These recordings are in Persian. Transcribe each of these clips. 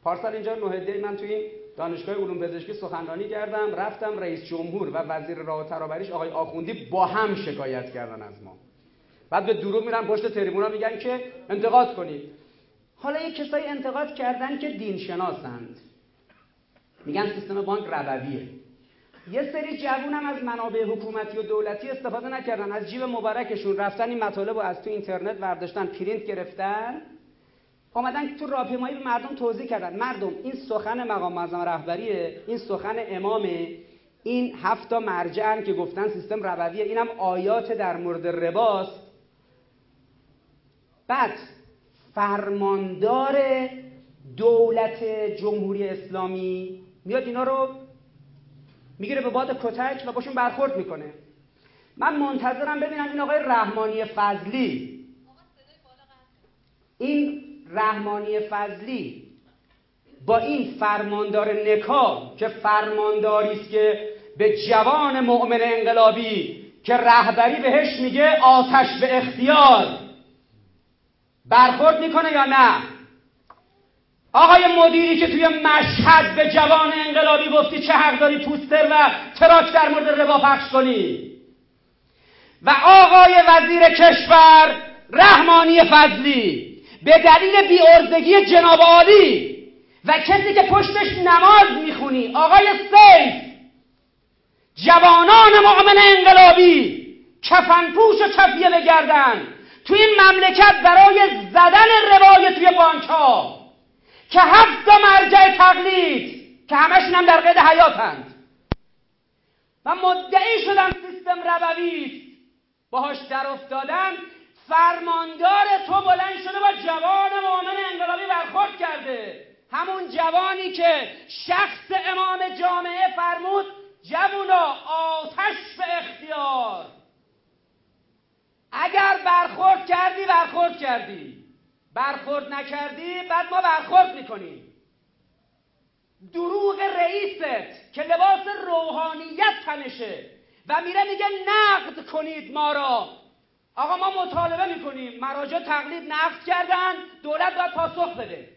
پارسال اینجا 9 من توی این دانشگاه علوم پزشکی سخنرانی کردم، رفتم رئیس جمهور و وزیر راه و ترابریش آقای آخوندی با هم شکایت کردن از ما. بعد به دروغ میرن پشت تریبونا میگن که انتقاد کنید. حالا یک کسایی انتقاد کردن که دین شناسند، میگن سیستم بانک ربویه. یه سری جوون هم از منابع حکومتی و دولتی استفاده نکردن، از جیب مبارکشون رفتن این مطالب رو از تو اینترنت برداشتن، پرینت گرفتن، اومدن تو راهپیمایی به مردم توضیح کردن. مردم این سخن مقام معظم رهبریه، این سخن امامه، این 7 مرجعن که گفتن سیستم ربویه، اینم آیات در مورد رباست. بعد فرماندار دولت جمهوری اسلامی میاد اینا رو میگیره به باد کتک و باشون برخورد میکنه. من منتظرم ببینم این آقای رحمانی فضلی، این رحمانی فضلی با این فرماندار نکا که فرمانداری است که به جوان مؤمن انقلابی که رهبری بهش میگه آتش به اختیار برخورد میکنه یا نه؟ آقای مدیری که توی مشهد به جوان انقلابی گفتی چه حق داری پوستر و تراک در مورد ربا پخش کنی؟ و آقای وزیر کشور رحمانی فضلی به دلیل بی‌عرضگی جناب عالی و کسی که پشتش نماز میخونی آقای سیف، جوانان مؤمن انقلابی کفنپوش و کفیه بگردن توی این مملکت برای زدن ربای توی بانک ها که 7 مرجع تقلید که همشون هم در قید حیاتند و مدعی شدن سیستم ربوی باهاش در افتادن، فرماندار تو بلند شده با جوان مؤمن انقلابی برخورد کرده. همون جوانی که شخص امام جامعه فرمود جوونا آتش به اختیار. اگر برخورد کردی، برخورد نکردی بعد ما برخورد میکنیم. دروغ رئیست که لباس روحانیت تنشه و میره میگه نقد کنید ما را. آقا ما مطالبه میکنیم، مراجع تقلید نقد کردن، دولت باید پاسخ بده.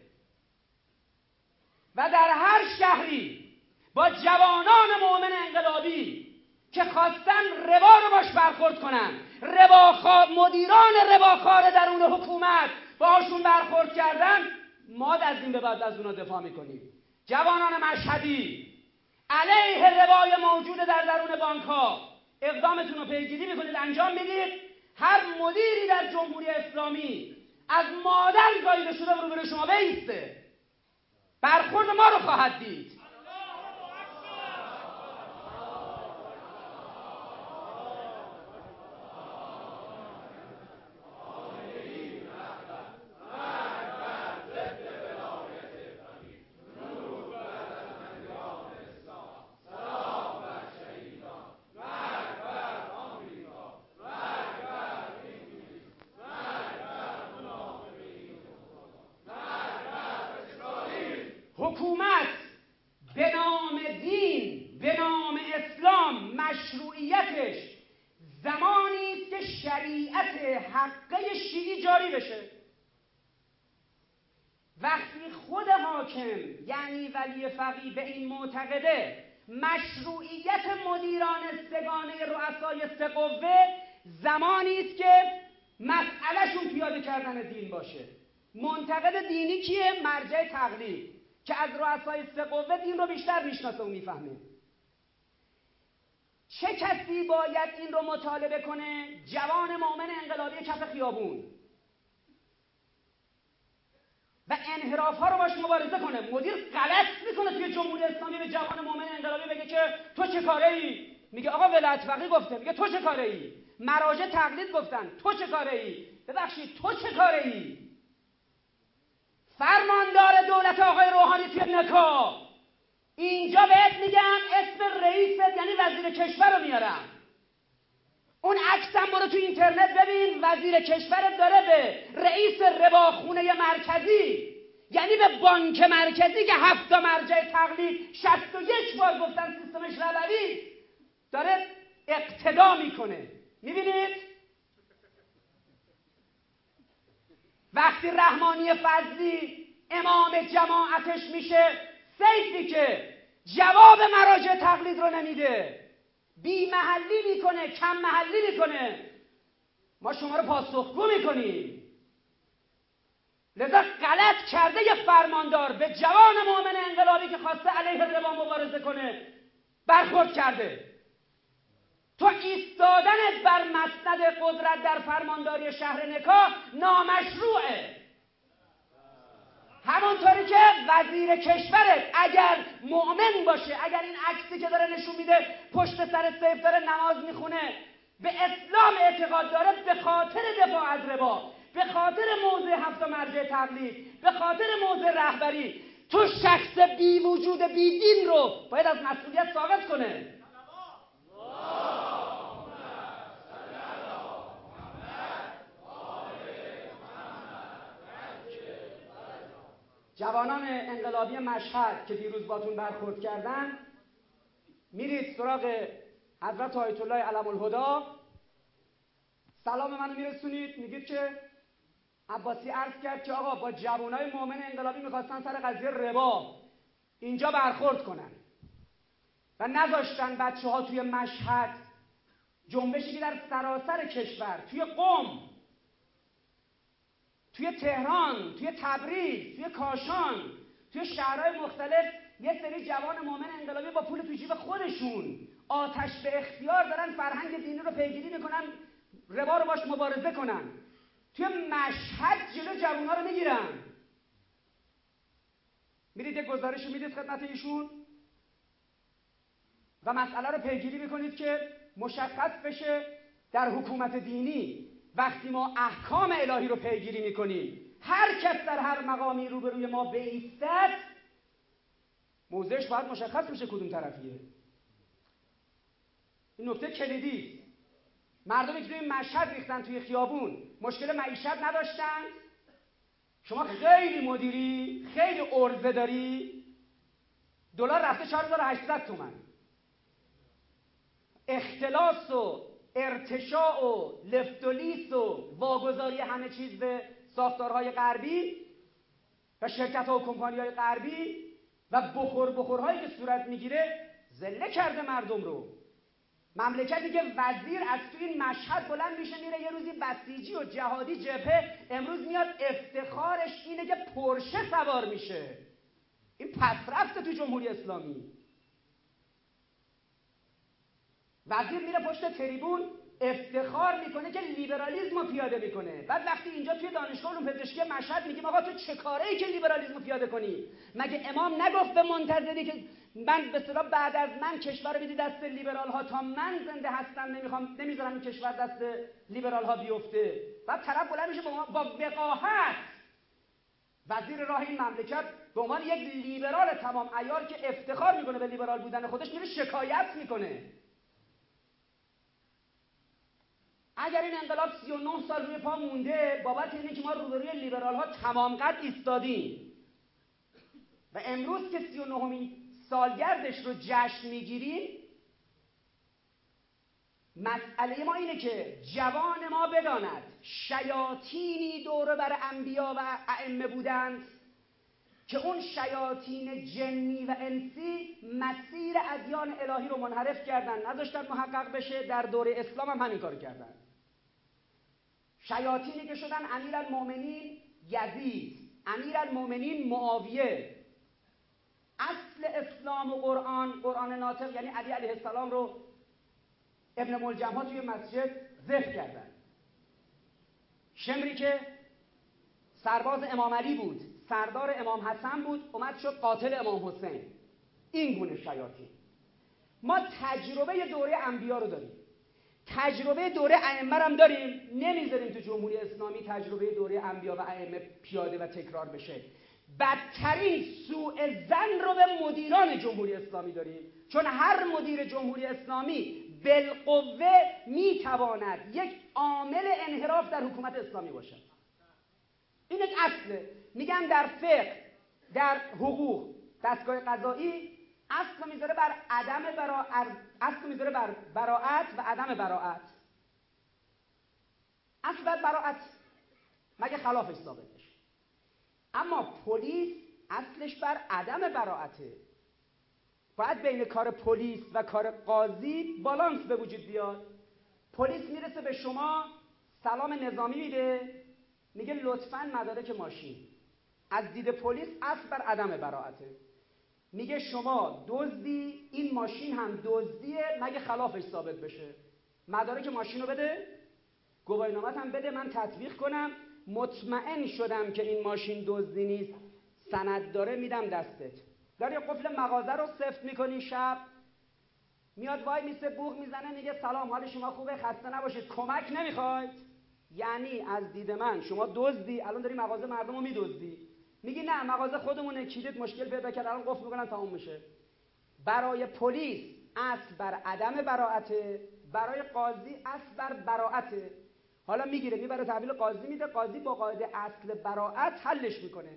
و در هر شهری با جوانان مؤمن انقلابی که خواستن ربا رو باش برخورد کنن، مدیران رباخوار درون حکومت باشون برخورد کردن، ما از این به بعد از اونا دفاع میکنیم. جوانان مشهدی علیه ربای موجود در درون بانک ها اقدامتون رو پیگیری میکنید، انجام میدید. هر مدیری در جمهوری اسلامی از مادر زایده شده روبروی شما بیسته، برخورد ما رو خواهد دید. حکومت به نام دین، به نام اسلام مشروعیتش زمانی است که شریعت حقه شیعی جاری بشه. وقتی خود حاکم یعنی ولی فقیه به این معتقده مشروعیت مدیران سگانه رؤسای سه قوه زمانی است که مسئلهشون پیاده کردن دین باشه. منتقد دینی کیه؟ مرجع تقلید که از رؤسای سه قوه دین رو بیشتر میشناسه و میفهمه. چه کسی باید این رو مطالبه کنه؟ جوان مؤمن انقلابی کف خیابون و انحراف ها رو باش مبارزه کنه. مدیر غلط میکنه توی جمهوری اسلامی به جوان مؤمن انقلابی بگه که تو چه کاره ای؟ میگه آقا ولایت فقیه گفته، میگه تو چه کاره ای؟ مراجع تقلید گفتن، تو چه کاره ای؟ ببخشید تو چه کاره ای؟ فرماندار دولت آقای روحانی توی نکا، اینجا بهت میگم اسم رئیست یعنی وزیر کشور رو میارم. اون عکسم برو تو اینترنت ببین، وزیر کشور داره به رئیس رباخونه مرکزی یعنی به بانک مرکزی که 7 مرجع تقلید 61 بار گفتن سیستمش ربوی داره اقتدا میکنه. میبینید؟ وقتی رحمانی فضلی امام جماعتش میشه سیفی که جواب مراجع تقلید رو نمیده، بی محلی میکنه، کم محلی میکنه، ما شما رو پاسخگو میکنیم. لذا غلط کرده یه فرماندار به جوان مؤمن انقلابی که خواسته علیه ربا مبارزه کنه برخورد کرده. تو ایستادنت بر مسند قدرت در فرمانداری شهر نکاح نامشروعه. همونطوری که وزیر کشورت اگر مؤمن باشه، اگر این عکسی که داره نشون میده پشت سر سیف داره نماز میخونه، به اسلام اعتقاد داره، به خاطر دفاع از ربا، به خاطر موضع هفت مرجع تقلید، به خاطر موضع رهبری، تو شخص بی وجود بی دین رو باید از مسئولیت ساقط کنه. جوانان انقلابی مشهد که دیروز باتون برخورد کردن، میرید سراغ حضرت آیت الله علم الهدی، سلام منو میرسونید، میگید که عباسی عرض کرد که آقا با جوانای مؤمن انقلابی میخواستن سر قضیه ربا اینجا برخورد کنن و نذاشتن بچه‌ها توی مشهد جنبشی که در سراسر کشور، توی قم، توی تهران، توی تبریز، توی کاشان، توی شهرهای مختلف یه سری جوان مؤمن انقلابی با پول تو جیب خودشون آتش به اختیار دارن فرهنگ دینی رو پیگیری میکنن، ربا رو باش مبارزه کنن. توی مشهد جلو جوونا رو میگیرن. میرید یک گزارش میدید خدمت ایشون و مسئله رو پیگیری میکنید که مشخص بشه در حکومت دینی وقتی ما احکام الهی رو پیگیری میکنیم، هر کس در هر مقامی روبروی ما بایستد موضعش باید مشخص بشه کدوم طرفیه. این نکته کلیدی. مردمی که توی مشهد ریختن توی خیابون مشکل معیشت نداشتن؟ شما خیلی مدیری، خیلی عرضه داری، دلار رفته 4800 تومان، اختلاس و ارتشاء و لفت و لیس و واگذاری همه چیز به ساختارهای غربی و شرکت‌ها و کمپانی‌های غربی و بخورهایی که صورت میگیره ذله کرده مردم رو. مملکتی که وزیر از تو این مشهد بلند میشه میره یه روزی بسیجی و جهادی جبهه، امروز میاد افتخارش اینه که پرشه سوار میشه. این پس رفته تو جمهوری اسلامی. وزیر میره پشت تریبون افتخار میکنه که لیبرالیسم رو پیاده میکنه. بعد وقتی اینجا توی دانشگاه علوم پزشکی مشهد میگیم آقا تو چه کاره‌ای که لیبرالیسم رو پیاده کنی؟ مگه امام نگفت به منتظری که من به اصطلاح بعد از من کشور رو بدی دست لیبرال ها، تا من زنده هستم نمیذارم این کشور دست لیبرال ها بیفته. بعد طرف بلند میشه با وقاحت وزیر راه این مملکت به عنوان یک لیبرال تمام عیار که افتخار میکنه به لیبرال بودن خودش میره شکایت میکنه. اگر این انقلاب 39 سال روی پا مونده بابت اینه که ما روبروی لیبرال ها تمام قد ایستادیم و امروز که 39مین سالگردش رو جشن میگیریم، مسئله ما اینه که جوان ما بداند شیاطینی دور بر انبیا و ائمه بودند که اون شیاطین جنی و انسی مسیر ادیان الهی رو منحرف کردن، نذاشتن محقق بشه. در دوره اسلام هم همین کارو کردن. شیاطینی که شدن امیرالمؤمنین یزید، امیرالمؤمنین معاویه. اصل اسلام و قرآن ناطق یعنی علی علیه السلام رو ابن ملجم ها توی مسجد ذبح کردن. شمری که سرباز امام علی بود، سردار امام حسن بود، اومد شد قاتل امام حسین. این گونه شیاطین. ما تجربه دوره انبیا رو داریم، تجربه دوره ائمه هم داریم. نمیذاریم تو جمهوری اسلامی تجربه دوره انبیا و ائمه پیاده و تکرار بشه. بدترین سوء ظن رو به مدیران جمهوری اسلامی داریم، چون هر مدیر جمهوری اسلامی بالقوه میتواند یک عامل انحراف در حکومت اسلامی باشد. این یک اصله. میگن در فقه، در حقوق، دستگاه قضایی اصل میذاره بر عدم اصل میذاره بر براءت و عدم براءت. اصل بر براءت مگه خلافش ثابت بشه. اما پلیس اصلش بر عدم براءته. باید بین کار پلیس و کار قاضی بالانس به وجود بیاد. پلیس میرسه به شما سلام نظامی میده، میگه لطفاً مدارک ماشین. از دید پلیس اصل بر عدم براءته. میگه شما دزدی، این ماشین هم دزدیه مگه خلافش ثابت بشه. مدارک ماشین رو بده، گواهینامه‌ت هم بده، من تطبیق کنم، مطمئن شدم که این ماشین دزدی نیست، سند داره، میدم دستت. داری قفل مغازه رو سفت میکنی، شب میاد وای میسه بوق میزنه، میگه سلام حال شما خوبه، خسته نباشید، کمک نمیخواید؟ یعنی از دید من شما دزدی، الان داری مغازه مردم رو میدزدی، میگی نه مغازه خودمونه، کلیدت مشکل پیدا کرد، الان قفل میکنن تموم میشه. برای پلیس اصل بر عدم براءته، برای قاضی اصل بر براءته. حالا میگیره میبره تحویل قاضی میده، قاضی با قاعده اصل براءت حلش میکنه.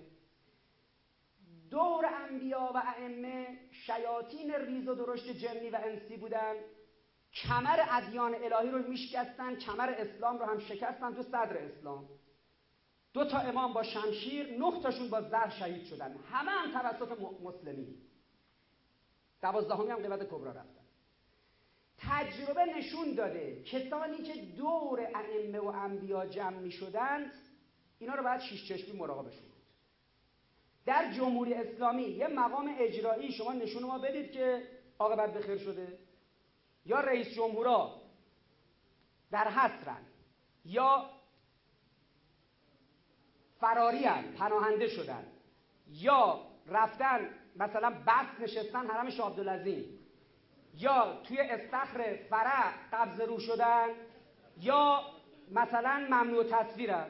دور انبیا و ائمه شیاطین ریز و درشت جنی و انسی بودن، کمر ادیان الهی رو میشکستن، کمر اسلام رو هم شکستن تو صدر اسلام. 2 تا امام با شمشیر، 9 تاشون با زهر شهید شدن، همه هم توسط مسلمین. 12می هم قیامت کبرا رفتن. تجربه نشون داده کسانی که دور ائمه و انبیا جمع میشدند، اینا رو باید شیش چشمی مراقبشون بود. در جمهوری اسلامی یه مقام اجرایی شما نشون ما بدید که عاقبت بخیر شده، یا رئیس جمهورا در حصرن یا فرارین، پناهنده شدن، یا رفتن مثلا بس نشستن حرم شاه عبدالعظیم، یا توی استخر فرع قبض رو شدن، یا مثلا ممنوع تصویرن.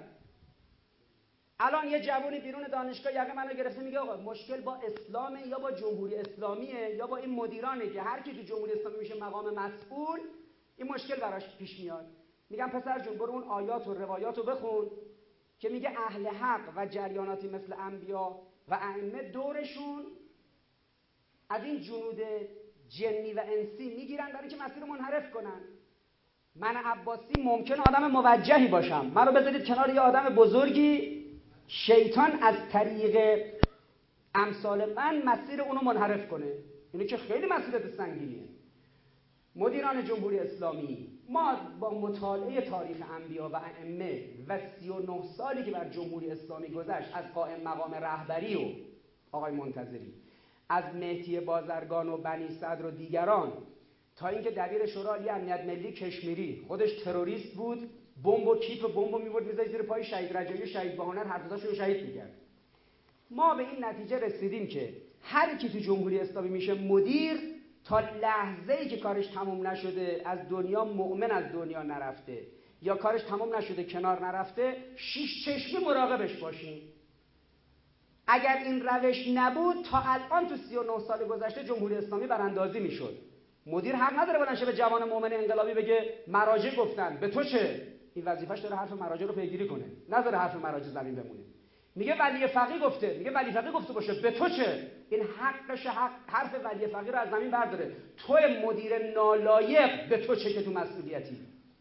الان یه جوونی بیرون دانشگاه یقه منو گرفته میگه آقا مشکل با اسلامه یا با جمهوری اسلامیه یا با این مدیرانه که هر کی تو جمهوری اسلامی میشه مقام مسئول، این مشکل براش پیش میاد. میگم پسر جون برو اون آیات و روایات رو بخون که میگه اهل حق و جریاناتی مثل انبیا و ائمه دورشون از این جنود جنی و انسی میگیرن برای که مسیر منحرف کنن. من عباسی ممکن آدم موجهی باشم، منو بذارید کنار یه آدم بزرگی، شیطان از طریق امثال من مسیر اونو منحرف کنه. اینه که خیلی مسئولیت سنگینیه. مدیران جمهوری اسلامی، ما با مطالعه تاریخ انبیا و ائمه و 39 سالی که بر جمهوری اسلامی گذشت، از قائم مقام رهبری و آقای منتظری، از مهدی بازرگان و بنی صدر و دیگران، تا اینکه دبیر شورای عالی امنیت ملی کشمیری خودش تروریست بود، بمب و کیف بمب می‌برد می‌ذاشت زیر پای شهید رجایی و شهید بهانر، هر دوتاشون رو شهید می‌کرد. ما به این نتیجه رسیدیم که هر کی تو جمهوری اسلامی میشه مدیر، تا لحظه‌ای که کارش تموم نشده از دنیا مؤمن از دنیا نرفته، یا کارش تموم نشده کنار نرفته، شیش چشمی مراقبش باشیم. اگر این روش نبود تا الان تو 39 سال گذشته جمهوری اسلامی براندازی میشد. مدیر حق نداره بلند شه به جوان مؤمن انقلابی بگه مراجع گفتن به تو چه؟ این وظیفه‌اش داره حرف مراجع رو پیگیری کنه، نذاره حرف مراجع زمین بمونه. میگه ولی فقیه گفته، میگه ولی فقیه گفته باشه به تو چه؟ این حقش، حرف ولی فقیه رو از زمین برداره. تو مدیر نالایق، به تو چه که تو مسئولیتی.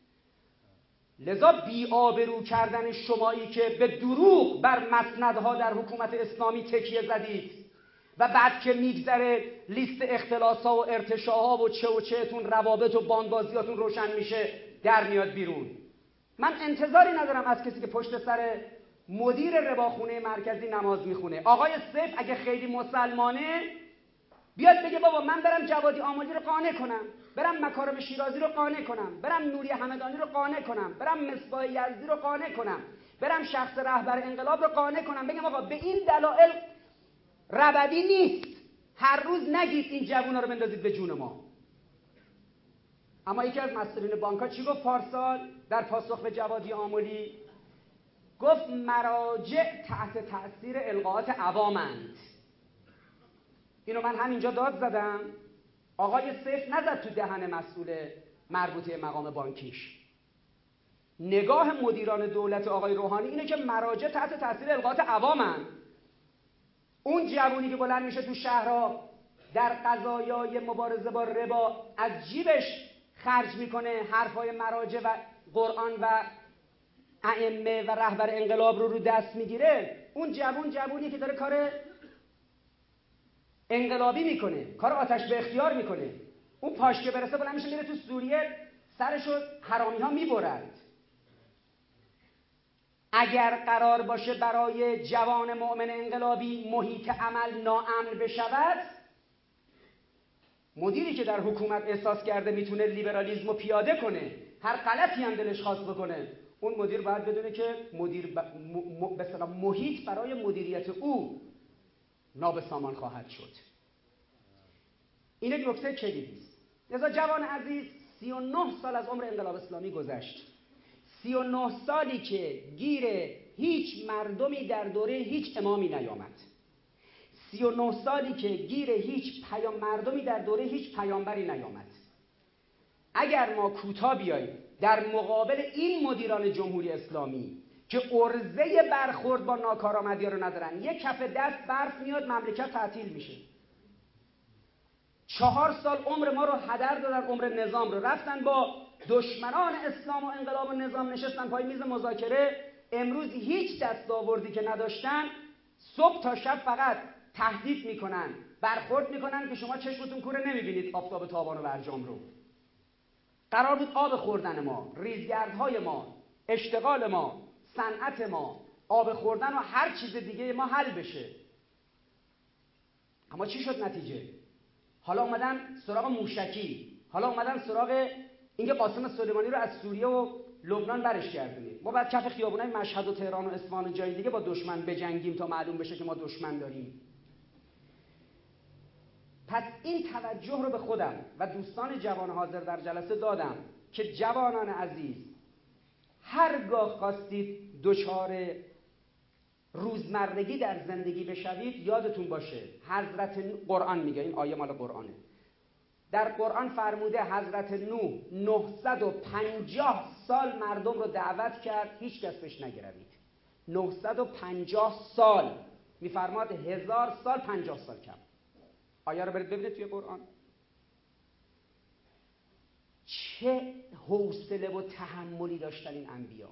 لذا بی‌آبرو کردن شمایی که به دروغ بر مسندها در حکومت اسلامی تکیه زدید و بعد که میگذره لیست اختلاس‌ها و ارتشاها و چهتون، روابط و باندبازیاتون روشن میشه، در میاد بیرون. من انتظاری ندارم از کسی که پشت سر مدیر رباخونه مرکزی نماز میخونه. آقای سیف اگه خیلی مسلمانه بیاد بگه بابا من برم جوادی آملی رو قانع کنم، برم مکارم شیرازی رو قانع کنم، برم نوری همدانی رو قانع کنم، برم مصباح یزدی رو قانع کنم، برم شخص رهبر انقلاب رو قانع کنم، بگم آقا به این دلایل ربدی نیست، هر روز نگید این جوونا رو بندازید به جون ما. اما یکی از مسئولین بانک‌ها چی گفت پارسال در پاسخ به جوادی آملی؟ گفت مراجع تحت تأثیر القاءات عوامند. اینو من همینجا داد زدم، آقای سیف نزد تو دهن مسئول مربوطه مقام بانکیش. نگاه مدیران دولت آقای روحانی اینه که مراجع تحت تأثیر القاءات عوامند. اون جوونی که بلند میشه تو شهرها در قضایای مبارزه با ربا از جیبش خرج میکنه، حرفای مراجع و قرآن و ائمه و رهبر انقلاب رو دست میگیره، اون جوونی که داره کار انقلابی میکنه، کار آتش به اختیار میکنه، اون پاش که برسه بلند میشه میره تو سوریه سرشو حرامی ها میبرند. اگر قرار باشه برای جوان مؤمن انقلابی محیط عمل ناامن بشود، مدیری که در حکومت احساس کرده میتونه لیبرالیسم رو پیاده کنه، هر غلطی هم دلش خواست بکنه، اون مدیر باید بدونه که به اصطلاح محیط برای مدیریت او نابسامان خواهد شد. این یک نکته کلیدی است. لذا جوان عزیز، 39 سال از عمر انقلاب اسلامی گذشت. 39 سالی که گیر هیچ مردمی در دوره هیچ امامی نیامد. 39 سالی که گیر هیچ مردمی در دوره هیچ پیامبری نیامد. اگر ما کوتاه بیاییم در مقابل این مدیران جمهوری اسلامی که عرضه برخورد با ناکارآمدی رو ندارن، یک کف دست برف میاد مملکت تعطیل میشه. 4 سال عمر ما رو هدر دادن، عمر نظام رو رفتن با دشمنان اسلام و انقلاب و نظام نشستن پای میز مذاکره. امروز هیچ دستاوردی که نداشتن، صبح تا شب فقط تهدید میکنن، برخورد میکنن که شما چشمتون کوره نمیبینید آفتاب تابان و برجام رو. قرار بود آب خوردن ما، ریزگردهای ما، اشتغال ما، صنعت ما، آب خوردن و هر چیز دیگه ما حل بشه. اما چی شد نتیجه؟ حالا اومدن سراغ موشکی، حالا اومدن سراغ اینکه قاسم سلیمانی رو از سوریه و لبنان برش گردونیم. ما بعد کف خیابونای مشهد و تهران و اصفهان و جای دیگه با دشمن بجنگیم تا معلوم بشه که ما دشمن داریم. پس این توجه رو به خودم و دوستان جوان حاضر در جلسه دادم که جوانان عزیز، هرگاه خواستید دچار روزمرگی در زندگی بشوید، یادتون باشه حضرت قرآن میگه، این آیه مال قرآنه، در قرآن فرموده حضرت نوح 950 سال مردم رو دعوت کرد، هیچ کس بهش نگروید. 950 سال، میفرماد 1000 سال 50 سال کم. آیه رو برید ببینید توی قرآن. چه حوصله و تحملی داشتن این انبیا.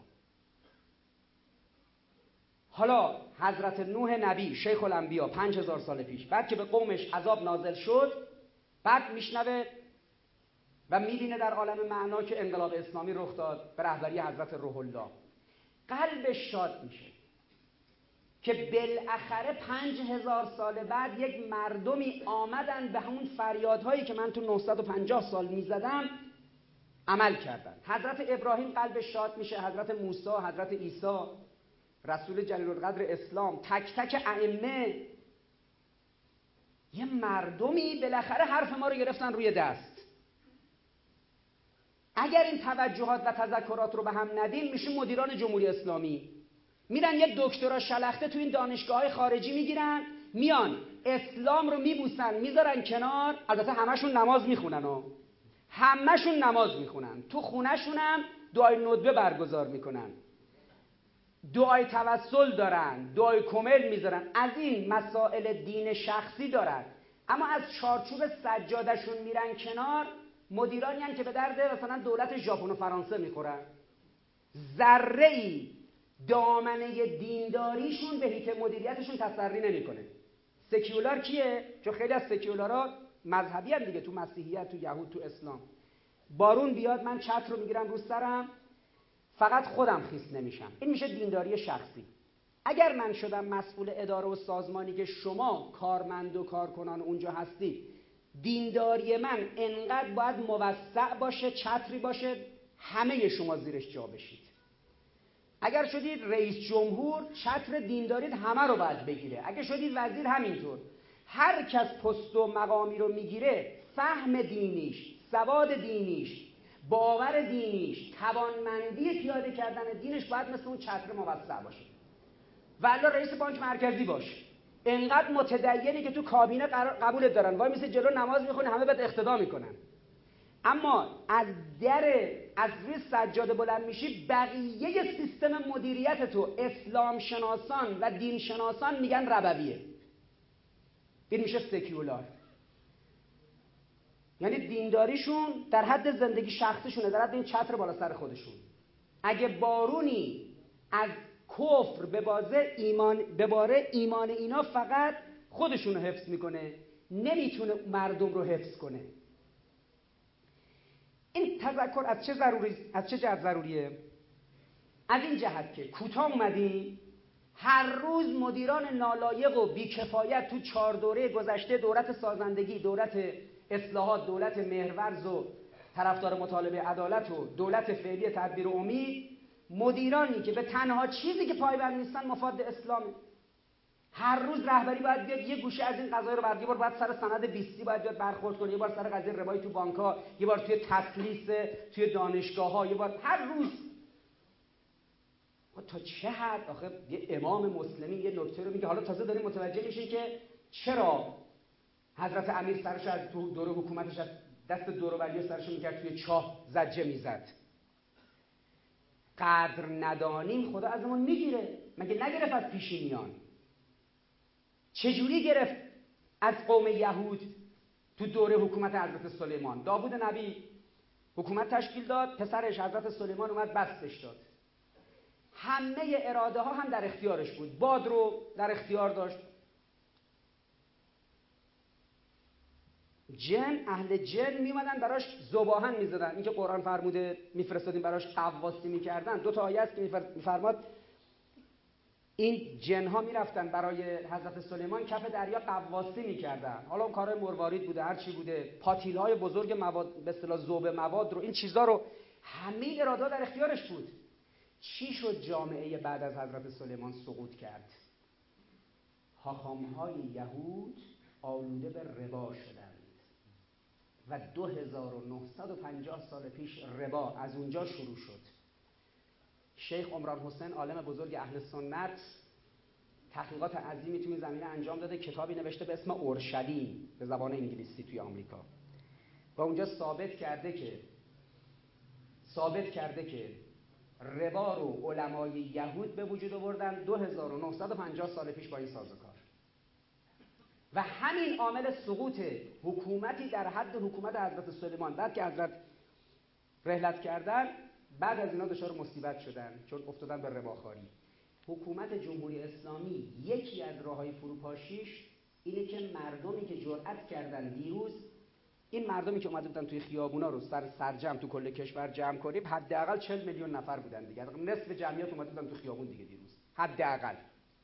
حالا حضرت نوح نبی شیخ الانبیا 5000 سال پیش، بعد که به قومش عذاب نازل شد، بعد میشنوه و میبینه در عالم معنا که انقلاب اسلامی رخ داد به رهبری حضرت روح الله. قلبش شاد میشه که بالاخره 5000 سال بعد یک مردمی آمدن به همون فریادهایی که من تو 950 سال میزدم عمل کردن. حضرت ابراهیم قلبش شاد میشه، حضرت موسی، حضرت عیسی، رسول جلیل القدر اسلام، تک تک ائمه، یه مردمی بالاخره حرف ما رو گرفتن روی دست. اگر این توجهات و تذکرات رو به هم ندیم، میشیم مدیران جمهوری اسلامی. میرن یک دکترا شلخته تو این دانشگاه‌های خارجی میگیرن، میان اسلام رو میبوسن میذارن کنار. البته همشون نماز میخونن و همشون نماز میخونن، تو خونه‌شون هم دعای ندبه برگزار میکنن، دعای توسل دارن، دعای کمل میذارن، از این مسائل دین شخصی دارن. اما از چارچوب سجادشون میرن کنار. مدیرانی هستن که به درد مثلا دولت ژاپن و فرانسه میخورن. ذره‌ای دامنه دینداریشون به هیئت مدیریتشون تسری نمیکنه. سکیولار کیه؟ چون خیلی از سکیولارها مذهبی هم دیگه، تو مسیحیت، تو یهود، تو اسلام. بارون بیاد من چتر رو میگیرم رو سرم، فقط خودم خیس نمیشم. این میشه دینداری شخصی. اگر من شدم مسئول اداره و سازمانی که شما کارمند و کارکنان اونجا هستید، دینداری من انقدر باید موسع باشه، چتری باشه، همه شما زیرش جا بشید. اگر شدید رئیس جمهور، چتر دیندارید همه رو باید بگیره. اگر شدید وزیر، همینطور. هر کس پست و مقامی رو میگیره، فهم دینیش، سواد دینیش، باور دینیش، توانمندی پیاده کردن دینش باید مثل اون چتر موسع باشه. والا رئیس بانک مرکزی باشه، انقدر متدینی که تو کابینه قبولت دارن، وای میسه جلو نماز میخونه، همه بهت اقتدا میکنن. اما از روی سجاده بلند میشی، بقیه سیستم مدیریت تو اسلام شناسان و دین شناسان میگن ربویه. این میشه سکیولار. یعنی دینداریشون در حد زندگی شخصیشونه، در حد این چتر بالا سر خودشون. اگه بارونی از کفر به باره ایمان اینا فقط خودشونو حفظ میکنه، نمیتونه مردم رو حفظ کنه. این تذکر از چه جهت ضروریه؟ از این جهت که کوتاه اومدیم هر روز مدیران نالایق و بیکفایت تو 4 دوره گذشته، دولت سازندگی، دولت اصلاحات، دولت مهرورز و طرفدار مطالبه عدالت و دولت فعلی تدبیر و امید، مدیرانی که به تنها چیزی که پایبند نیستن مفاد اسلامه. هر روز رهبری باید بیاد یه گوشه از این قضایا رو بردی، یه بار باید سر سند 20 باید بیاد برخورد کنه، یه بار سر قضیه ربایی تو بانک‌ها، یه بار توی تسلیس توی دانشگاه‌ها، یه بار هر روز. تا چه حد آخه یه امام مسلمی یه نکته رو میگه. حالا تازه داریم متوجه میشین که چرا حضرت امیر سرش از تو دوره حکومتش از دست دوروبری سرش میکرد توی چاه زجه میزد. قدر ندانیم خدا ازمون میگیره. مگه نگرفت از پیشینیان؟ چجوری گرفت از قوم یهود تو دوره حکومت حضرت سلیمان؟ داوود نبی حکومت تشکیل داد، پسرش حضرت سلیمان اومد بستش داد. همه اراده ها هم در اختیارش بود. باد رو در اختیار داشت. اهل جن میومدن براش ذباحن میزدن. این که قرآن فرموده میفرستادیم براش قواسی میکردن. 2 تا آیه است که میفرماد این جن ها میرفتن برای حضرت سلیمان کف دریا قواسی میکردن. حالا اون کارهای مروارید بوده، هر چی بوده، پاتیل های بزرگ مواد به اصطلاح ذوب مواد رو، این چیزا رو، همه اراده در اختیارش بود. چی شد جامعه بعد از حضرت سلیمان سقوط کرد؟ حاخام‌های یهود آلوده به ربا شدند و 2950 سال پیش ربا از اونجا شروع شد. شیخ عمران حسین عالم بزرگ اهل سنت تحقیقات عظیمی توی این زمینه انجام داده، کتابی نوشته به اسم اورشلیم به زبان انگلیسی توی آمریکا، و اونجا ثابت کرده که ربا رو علمای یهود به وجود آوردن 2950 سال پیش با این سازوکار. و همین عامل سقوط حکومتی در حد حکومت حضرت سلیمان. بعد که حضرت رحلت کردن، بعد از اینا دچار مصیبت شدن چون افتادن به رباخواری. حکومت جمهوری اسلامی یکی از راههای فروپاشیش اینه که مردمی که جرأت کردن دیروز، این مردمی که اومده بودن توی خیابونا رو سرجم تو کل کشور جمع کنیم، حداقل 40 میلیون نفر بودن دیگه. نصف جمعیت اومده بودن تو خیابون دیگه دیروز، حداقل.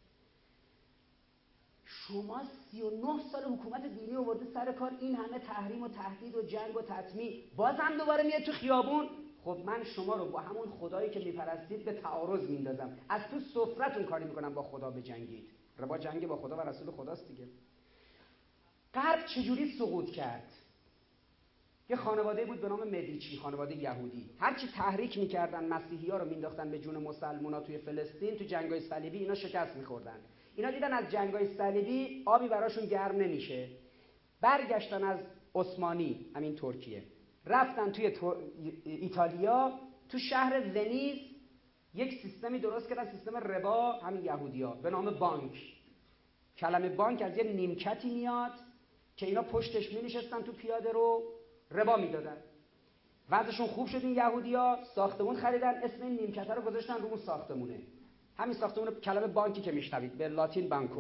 شما 39 سال حکومت دینی آورده سر کار، این همه تحریم و تهدید و جنگ و تطمیع، باز هم دوباره میاد تو خیابون. خب من شما رو با همون خدایی که میپرستید به تعارض میندازم، از تو سفرتون کاری میکنم با خدا بجنگید. ربا جنگ با خدا و رسول خداست دیگه. غرب چجوری سقوط کرد؟ یه خانواده بود به نام مدیچی، خانواده یهودی. هرچی تحریک میکردن مسیحی‌ها رو مینداختن به جون مسلمونا توی فلسطین، تو جنگ‌های صلیبی اینا شکست میخوردن. اینا دیدن از جنگ‌های صلیبی آبی براشون گرم نمیشه، برگشتن از عثمانی، همین ترکیه، رفتن توی ایتالیا، تو شهر ونیز یک سیستمی درست کردن، سیستم ربا، همین یهودی‌ها، به نام بانک. کلمه بانک از یه نیمکتی میاد که اینا پشتش می‌نشستن تو پیاده رو ربا میدادن. وضعشون خوب شد این یهودی‌ها، ساختمون خریدن، اسم این نیمکت رو گذاشتن رو اون ساختمونه. همین ساختمون کلمه بانکی که میشنوید به لاتین بانکو.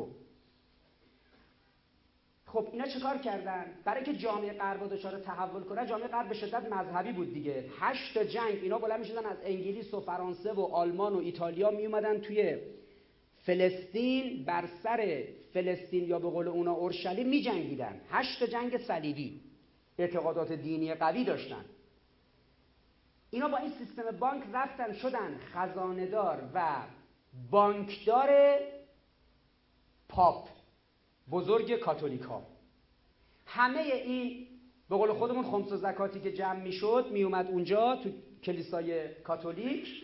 خب اینا چه کار کردن؟ برای که جامعه غرب دچار تحول کنه، جامعه غرب به شدت مذهبی بود دیگه. 8 جنگ اینا بلند میشدن از انگلیس و فرانسه و آلمان و ایتالیا میومدن توی فلسطین، بر سر فلسطین یا به قول اونا اورشلیم میجنگیدن. 8 جنگ صلیبی. اعتقادات دینی قوی داشتن. اینا با این سیستم بانک رفتن شدن خزانه‌دار و بانکدار پاپ بزرگ کاتولیک ها. همه این به قول خودمون خمس و زکاتی که جمع میشد میومد اونجا تو کلیسای کاتولیک،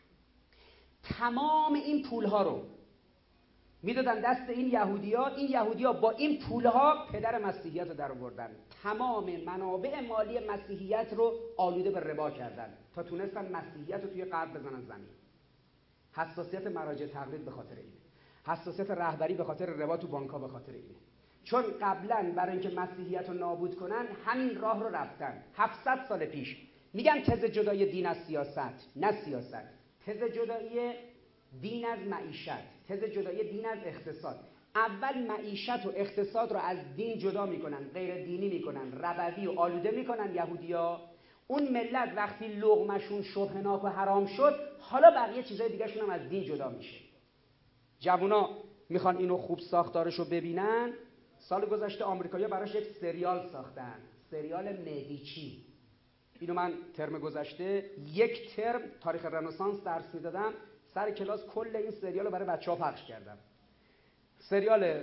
تمام این پولها رو میدادن دست این یهودی‌ها. این یهودی‌ها با این پولها پدر مسیحیت رو در آوردن، تمام منابع مالی مسیحیت رو آلوده به ربا کردن تا تونستن مسیحیت رو توی غرب بزنن زمین. حساسیت مراجع تقلید به خاطر اینه، حساسیت رهبری به خاطر ربا تو بانک‌ها به خاطر اینه. چون قبلا برای اینکه مسیحیت رو نابود کنن همین راه رو رفتن. 700 سال پیش میگن تز جدای دین از سیاست، نه سیاست، تز جدایی دین از معیشت، تز جدایی دین از اقتصاد. اول معیشت و اقتصاد رو از دین جدا میکنن، غیر دینی میکنن، ربوی و آلوده میکنن یهودیا. اون ملت وقتی لقمشون شبهناک و حرام شد، حالا بقیه چیزای دیگه شون هم از دین جدا میشه. جوونا میخوان اینو خوب ساختارش رو ببینن. سال گذشته آمریکایی‌ها براش یک سریال ساختن، سریال مدیچی. اینو من ترم گذشته یک ترم تاریخ رنسانس درس میدادم، سر کلاس کل این سریال رو برای بچه‌ها پخش کردم. سریال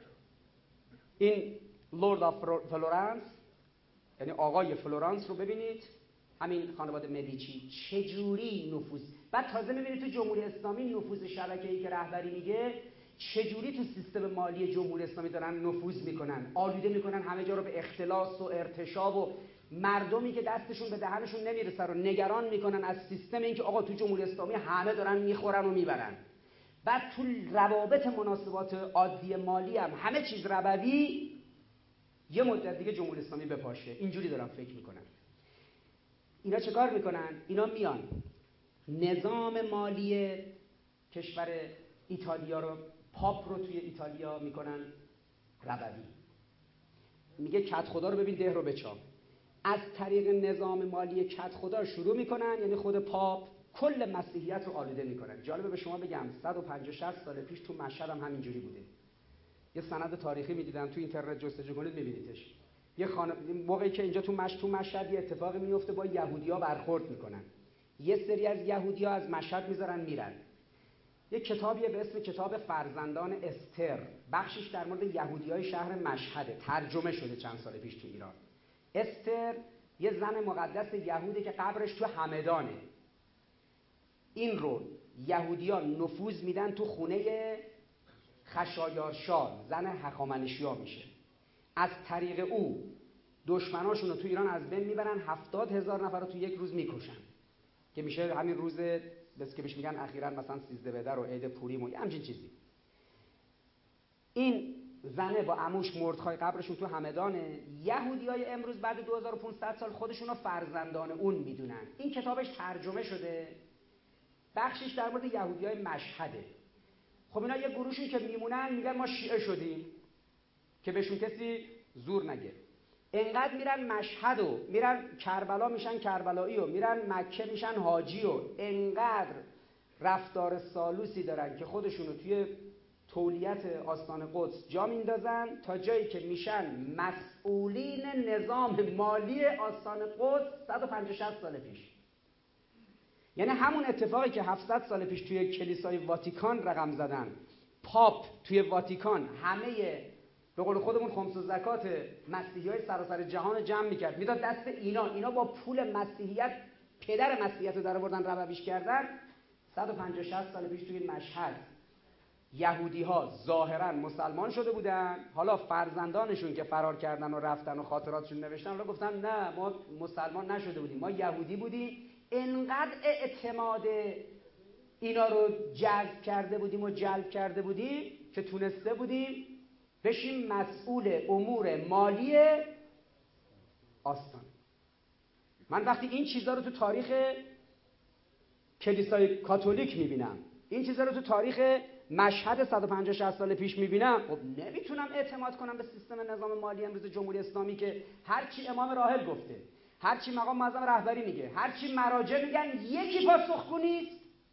این لورد آف فلورانس، یعنی آقای فلورانس رو ببینید، همین خانواده مدیچی چجوری نفوذ، بعد تازه میبینید تو جمهوری اسلامی نفوذ شبکه‌ای که رهبری میگه چجوری تو سیستم مالی جمهوری اسلامی دارن نفوذ میکنن، آلوده میکنن همه جا رو به اختلاس و ارتشاب و مردمی که دستشون به دهنشون نمیرسه رو نگران میکنن از سیستم، اینکه آقا تو جمهوری اسلامی همه دارن میخورن و میبرن. بعد تو روابط مناسبات عادی مالی هم همه چیز ربوی، یه مدت دیگه جمهوری اسلامی بپاشه. اینجوری دارن فکر میکنن. اینا چه کار میکنن؟ اینا میان نظام مالی کشور ایتالیا رو، پاپ رو توی ایتالیا میکنن ربوی. میگه کت خدا رو ببین ده رو بچام. از طریق نظام مالی کت خدا شروع میکنن، یعنی خود پاپ کل مسیحیت رو آلوده میکنن. جالبه به شما بگم 150-60 سال پیش تو مشهد هم همینجوری بوده. یه سند تاریخی میدیدم تو اینترنت جستجو کنید میبینیدش. یه موقعی که اینجا تو مشهد یه اتفاقی میفته، با یهودی‌ها برخورد میکنن. یه سری از یهودی‌ها از مشهد میذارن میرن. یه کتابیه به اسم کتاب فرزندان استر، بخشش در مورد یهودی‌های شهر مشهد، ترجمه شده چند سال پیش تو ایران. استر یه زن مقدس یهودی که قبرش تو همدانه. این رو یهودی‌ها نفوذ میدن تو خونه خشایارشا، زن هخامنشی‌ها میشه. از طریق او دشمناشون رو تو ایران از بین میبرن، 70,000 نفر رو تو یک روز میکشن، که میشه همین روز بس که بهش میگن اخیراً مثلا 13 بدر و عید پوریم و همچین چیزی. این زنه با عموش مردخای قبرشون تو همدانه. یهودیای امروز بعد 2500 سال خودشون رو فرزندان اون میدونن. این کتابش ترجمه شده، بخشش در مورد یهودیای مشهده. خب اینا یه گروهشون که میمونن میگن ما شیعه شدیم، که بهشون کسی زور نگه. انقدر میرن مشهد و میرن کربلا میشن کربلایی و میرن مکه میشن حاجی و انقدر رفتار سالوسی دارن که خودشونو توی تولیت آستان قدس جا میندازن، تا جایی که میشن مسئولین نظام مالی آستان قدس 150-60 سال پیش. یعنی همون اتفاقی که 700 سال پیش توی کلیسای واتیکان رقم زدن، پاپ توی واتیکان همه به قول خودمون خمس و زکات مسیحیای سراسر جهان جمع میکرد میداد دست اینا با پول مسیحیت پدر مسیحیت رو در آوردن ربویش کردن. 150-60 سال پیش توی مشهد یهودی ها ظاهرا مسلمان شده بودن، حالا فرزندانشون که فرار کردن و رفتن و خاطراتشون نوشتن، حالا گفتن نه ما مسلمان نشده بودیم، ما یهودی بودیم. انقدر اعتماد اینا رو جذب کرده بودیم که تونسته بودیم بشیم مسئول امور مالی آستان. من وقتی این چیزا رو تو تاریخ کلیسای کاتولیک میبینم، این چیزا رو تو تاریخ مشهد 150-60 سال پیش میبینم، خب نمیتونم اعتماد کنم به سیستم نظام مالی امروز جمهوری اسلامی که هرچی امام راهب گفته، هرچی مقام معظم رهبری میگه، هرچی مراجع میگن، یکی پاسخگو نیست.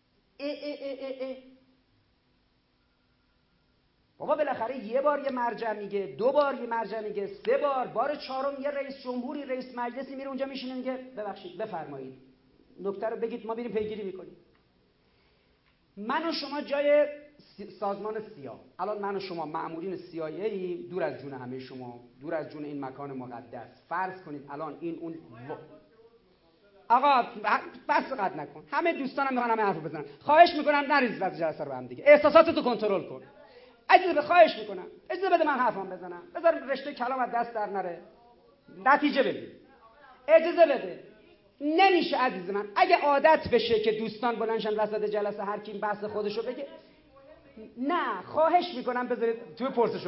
بابا بالاخره یه بار یه مرجع میگه، 2 بار یه مرجع میگه، 3 بار، بار 4م یه رئیس جمهوری، رئیس مجلسی میره اونجا میشینه میگه ببخشید بفرمایید نکته رو بگید ما بریم پیگیری میکنیم. من و شما جای سازمان سیا، الان من و شما مأمورین CIA، دور از جون همه شما، دور از جون این مکان مقدس، فرض کنید الان این اون آقا بس قد نکن، همه دوستانم میخوان همه حرف بزنن، خواهش میکنم نریز واسه جلسه رو به هم دیگه، احساساتتو کنترل کن. اجازه خواهش میکنم، اجازه بده من حرفم بزنم، بذار رشته کلام از دست در نره، نتیجه بگیر، اجازه بده. نمیشه عزیز من، اگه عادت بشه که دوستان بلندشن وسط جلسه هر کی بحث خودشو بگه، نه خواهش میکنم بذارید توی پرسش و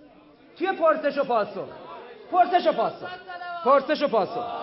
پاسخ.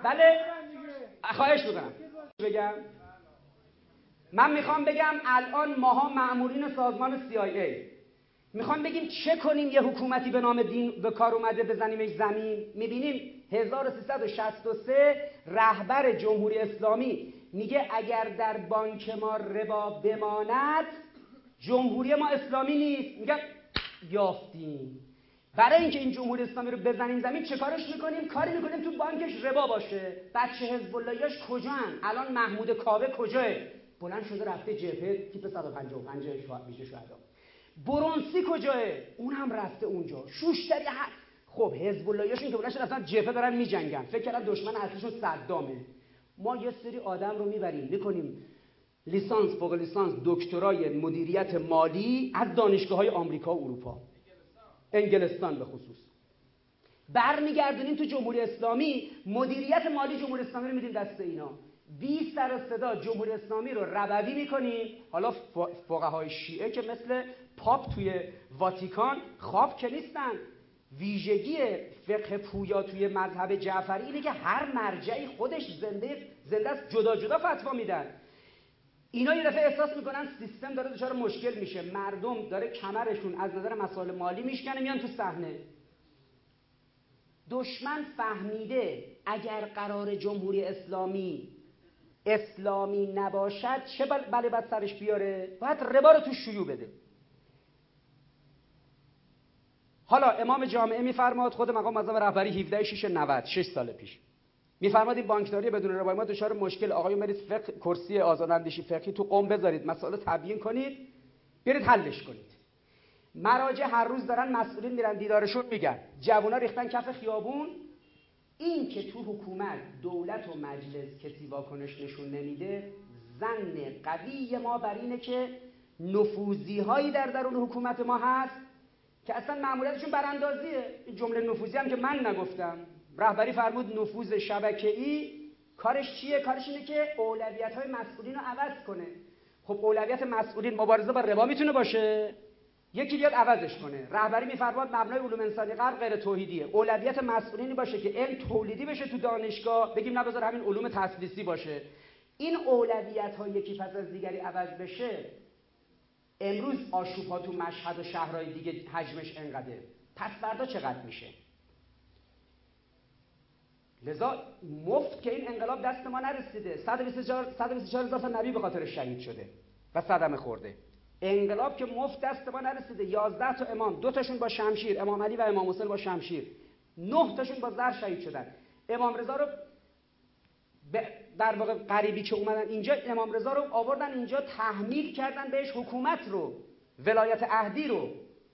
بله خواهش میکنم بگم. من میخوام بگم الان ماها مأمورین سازمان CIA میخوام بگیم چه کنیم یه حکومتی به نام دین به کار اومده بزنیمش زمین. میبینیم 1363 رهبر جمهوری اسلامی میگه اگر در بانک ما ربا بماند جمهوری ما اسلامی نیست. میگه یافتیم. برای اینکه این جمهوری اسلامی رو بزنیم زمین چه کارش میکنیم؟ کاری میکنیم تو بانکش ربا باشه. بچه حزب اللهیاش کجان؟ الان محمود کاوه کجاه؟ بلند شده رفته جبهه تیپ 155 میشه شهدا. برونسی کجاه؟ اون هم رفته اونجا. شوشتری خب حزب اللهیاشون که بلند شده اصلا جبهه دارن میجنگن، فکر کردن دشمن اصلیشون صدامه. ما یه سری آدم رو میبریم میکنیم لیسانس، فوق لیسانس، دکترای مدیریت مالی از دانشگاه‌های آمریکا و اروپا، انگلستان به خصوص، برمیگردونیم تو جمهوری اسلامی. مدیریت مالی جمهوری اسلامی رو میدیم دست اینا. بی سر و صدا جمهوری اسلامی رو ربوی میکنیم. حالا فقهای شیعه که مثل پاپ توی واتیکان خواب که نیستن. ویژگی فقه پویا توی مذهب جعفری اینه که هر مرجعی خودش زنده است، جدا جدا فتوا میدن. اینا یه دفعه احساس میکنن سیستم داره دچار مشکل میشه، مردم داره کمرشون از نظر مسائل مالی میشکنه، میان تو صحنه. دشمن فهمیده اگر قرار جمهوری اسلامی نباشد چه بله بعد سرش بیاره؟ باید ربا رو تو شیوع بده. حالا امام جامعه میفرماد، خود مقام معظم رهبری 17/6/90 6 سال پیش میفرماد این بانکداری بدون ربا ما دچار مشکل. آقایون برید فقه کرسی آزاداندیشی فقهی تو قم بذارید، مسائل تبیین کنید، برید حلش کنید. مراجع هر روز دارن مسئولین میرن دیدارشون میگن جوونا ریختن کف خیابون. این که تو حکومت دولت و مجلس کسی واکنش نشون نمیده، ظن قوی ما بر اینه که نفوذی هایی در درون حکومت ما هست که اصلا مأموریتشون براندازیه. این جمله نفوذی هم که من نگفتم، رهبری فرمود نفوذ شبکه‌ای کارش چیه؟ کارش اینه که اولویت‌های مسئولین رو عوض کنه. خب اولویت مسئولین مبارزه با ربا میتونه باشه، یکی بیاد عوضش کنه. رهبری میفرماد مبنای علوم انسانی غرب غیر توحیدیه. اولویت مسئولینی باشه که علم تولیدی بشه تو دانشگاه، بگیم نه بذار همین علوم تسلیسی باشه. این اولویت‌ها یکی پس از دیگری عوض بشه، امروز آشوب‌ها تو مشهد و شهرهای دیگه حجمش انقدره، پس فردا چقدر میشه؟ لذا مفت که این انقلاب دست ما نرسیده. 124,000 تا نبی به خاطر شهید شده و صدمه خورده. انقلاب که مفت دست ما نرسیده. 11 تا امام، 2 تاشون با شمشیر، امام علی و امام حسین با شمشیر، 9 تاشون با زر شهید شدن. امام رضا رو در واقع غریبی که اومدن اینجا، امام رضا رو آوردن اینجا، تحمیل کردن بهش حکومت رو، ولایت عهدی رو.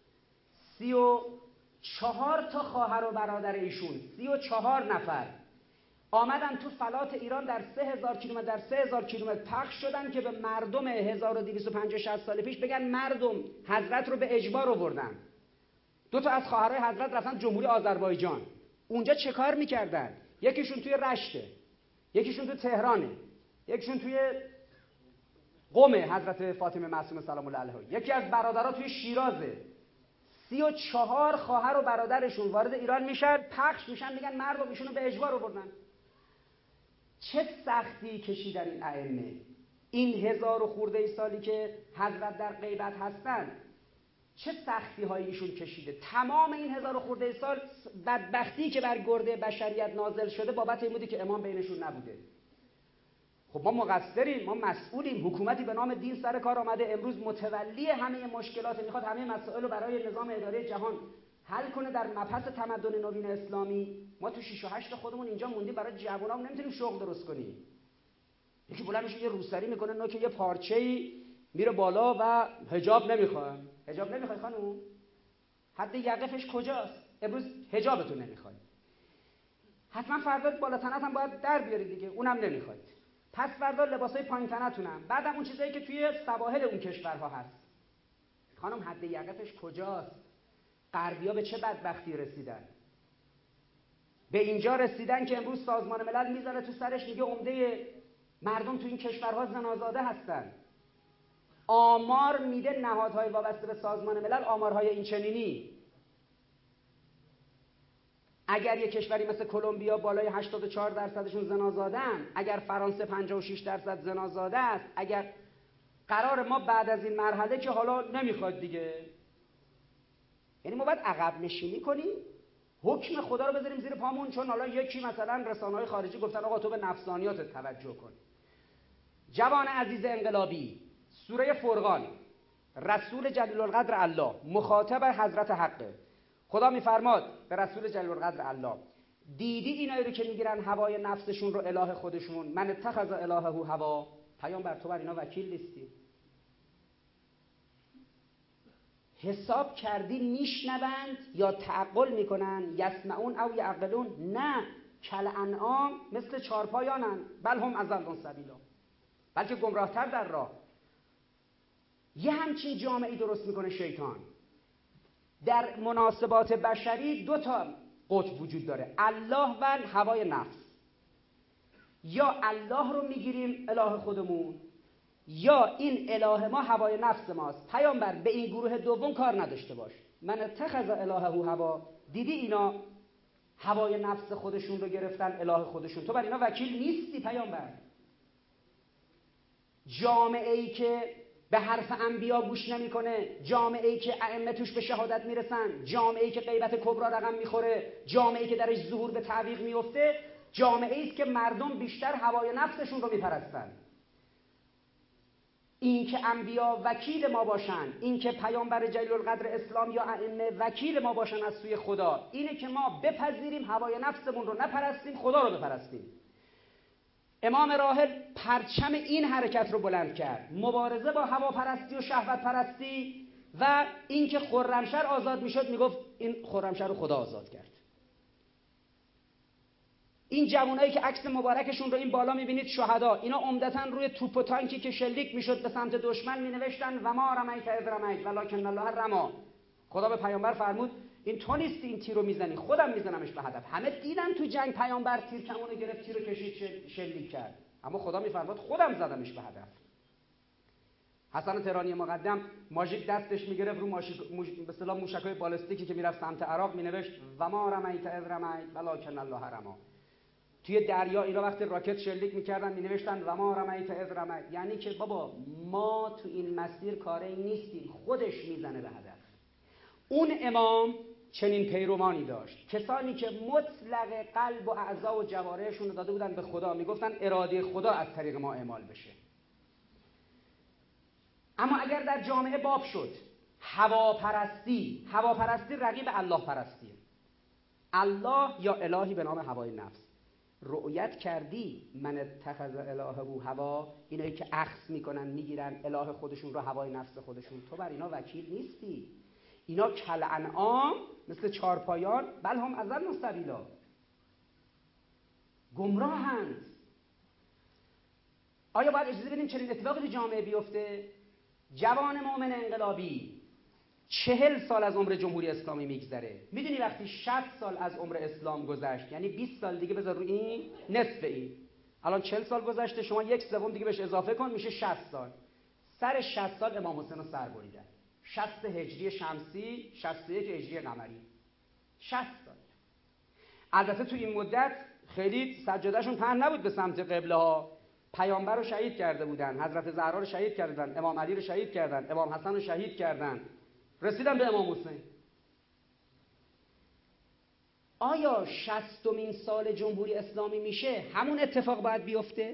34 تا خواهر و برادر ایشون، 34 نفر آمدن تو فلات ایران در 3000 کیلومتر در 3000 کیلومتر پخش شدن که به مردم 1250-60 سال پیش بگن مردم حضرت رو به اجبار آوردن. 2 تا از خواهرای حضرت رفتن جمهوری آذربایجان. اونجا چه کار میکردن؟ یکیشون توی رشته، یکیشون تو تهرانه، یکیشون توی قم حضرت فاطمه معصومه سلام الله علیها، یکی از برادرها توی شیرازه. 34 خواهر و برادرشون وارد ایران میشن، پخش میشن، میگن مردم ایشونو به اجبار آوردن. چه سختی کشیدن این ائمه، این 1000 و خورده سالی که حضرت در غیبت هستن، چه سختی هایی ایشون کشیده. تمام این 1000 و خورده سال بدبختی که بر گرده بشریت نازل شده بابت این بودی که امام بینشون نبوده. خب ما مقصریم، ما مسئولیم. حکومتی به نام دین سر کار آمده، امروز متولی همه مشکلات، میخواد همه مسائل رو برای نظام اداره جهان حل کنه در مبحث تمدن نوین اسلامی. ما تو 6 و 8 خودمون اینجا موندیم، برای جوانام نمیتونیم شغل درست کنیم. یکی بلند میشه یه روسری میکنه، نوک یه پارچه‌ای میره بالا و حجاب نمیخواد. حجاب نمیخواد خانم؟ حد یقفش کجاست؟ امروز حجابتون نمیخواد، حتما فردا بالا تنت هم باید در بیارید دیگه، اونم نمیخواد. پس فردا لباسای پایین تنتونم، بعدم اون چیزایی که توی سواحل اون کشورها هست. خانم حد یقفش کجاست؟ غربی‌ها به چه بدبختی رسیدن؟ به اینجا رسیدن که امروز سازمان ملل میذاره تو سرش، میگه عمده مردم تو این کشورها زنازاده هستن. آمار میده نهادهای وابسته به سازمان ملل، آمارهای این چنینی. اگر یک کشوری مثل کلمبیا بالای 84%شون زنازادن، اگر فرانسه 56% زنازاده است، اگر قرار ما بعد از این مرحله که حالا نمیخواد دیگه، یعنی ما باید عقب نشینی کنیم، حکم خدا رو بذاریم زیر پامون، چون حالا یکی مثلا رسانه‌های خارجی گفتن آقا تو به نفسانیاتت توجه کن. جوان عزیز انقلابی، سوره فرقان، رسول جلیل القدر الله مخاطب حضرت حقه. خدا میفرماد به رسول جلیل القدر الله، دیدی اینایی رو که میگیرن هوای نفسشون رو اله خودشون، من اتخذ الهه هوا، پیامبر تو بر اینا وکیل نیستی؟ حساب کردی میشنوند یا تعقل میکنن؟ یسمعون او یعقلون؟ نه، کل انعام، مثل چارپایانن، بل هم اضل سبیلا، بلکه گمراهتر در راه. یه همچین جامعه‌ای درست میکنه شیطان. در مناسبات بشری دو تا قطب وجود داره، الله و هوای نفس. یا الله رو میگیریم اله خودمون، یا این اله ما هوای نفس ماست. پیامبر به این گروه دوم کار نداشته باش. من اتخذ الهه هوا، دیدی اینا هوای نفس خودشون رو گرفتن اله خودشون، تو بر اینا وکیل نیستی پیامبر. جامعه‌ای که به حرف انبیا گوش نمیکنه، جامعه‌ای که ائمه توش به شهادت میرسن، جامعه‌ای که غیبت کبرا رقم میخوره، جامعه‌ای که درش ظهور به تعویق میفته، جامعه‌ای است که مردم بیشتر هوای نفسشون رو میپرستن. این که انبیا وکیل ما باشن، این که پیامبر جلیل القدر اسلام یا ائمه وکیل ما باشن از سوی خدا، اینه که ما بپذیریم هوای نفسمون رو نپرستیم، خدا رو بپرستیم. امام راحل پرچم این حرکت رو بلند کرد، مبارزه با هواپرستی و شهوت پرستی، و اینکه خرمشهر آزاد میشد میگفت این خرمشهر رو خدا آزاد کرد. این جوانایی که عکس مبارکشون رو این بالا میبینید شهدا، اینا عمدتاً روی توپ و تانکی که شلیک میشد به سمت دشمن مینوشتن و ما رمیت اذ رمیت ولکن الله رما. خدا به پیامبر فرمود این تو نیستی این تیر رو میزنی، خودم میزنمش به هدف. همه دیدن تو جنگ پیامبر تیر کمونو گرفت، تیر رو کشید شلیک کرد، اما خدا میفرماد خودم زدمش به هدف. حسن تهرانی مقدم ماژیک دستش میگرفت رو به اصطلاح موشکای بالستیکی که میرفت سمت عراق مینوشت و ما رمیت اذ رمیت ولکن الله رما. توی دریا اینا وقتی راکت شلیک میکردن مینوشتن و ما رمیت اذ رمیت، یعنی که بابا ما تو این مسیر کاری نیستیم، خودش میزنه به هدف. اون امام چنین پیروانی داشت، کسانی که مطلق قلب و اعضا و جوارحشون رو داده بودن به خدا، میگفتن اراده خدا از طریق ما اعمال بشه. اما اگر در جامعه باب شد هواپرستی رقیب الله پرستی، الله یا الهی به نام هوای نفس، رؤیت کردی من اتخذ الهه هوا، اینایی که اخذ میکنن میگیرن اله خودشون رو هوای نفس خودشون، تو بر اینا وکیل نیستی. اینا کل انعام، مثل چارپایان، بل هم اضل سبیلا، گمراهند. آیا باید اجازه بدیم چنین اتفاقی تو جامعه بیفته؟ جوان مؤمن انقلابی 40 سال از عمر جمهوری اسلامی میگذره، میدونی وقتی 60 سال از عمر اسلام گذشت، یعنی 20 سال دیگه بذار روی این نصف این، الان 40 سال گذشته، شما یک سوم دیگه بهش اضافه کن میشه 60 سال. سر 60 سال امام حسین رو سر بریدن، 60 هجری شمسی 61 هجری قمری، 60 سال. البته تو این مدت خیلی سجادهشون پهن نبود به سمت قبله ها، پیامبر رو شهید کرده بودن، حضرت زهرا رو شهید کردن، امام علی رو شهید کردن، امام حسن رو شهید کردن، رسیدن به امام حسین. آیا 60مین سال جمهوری اسلامی میشه همون اتفاق باید بیفته؟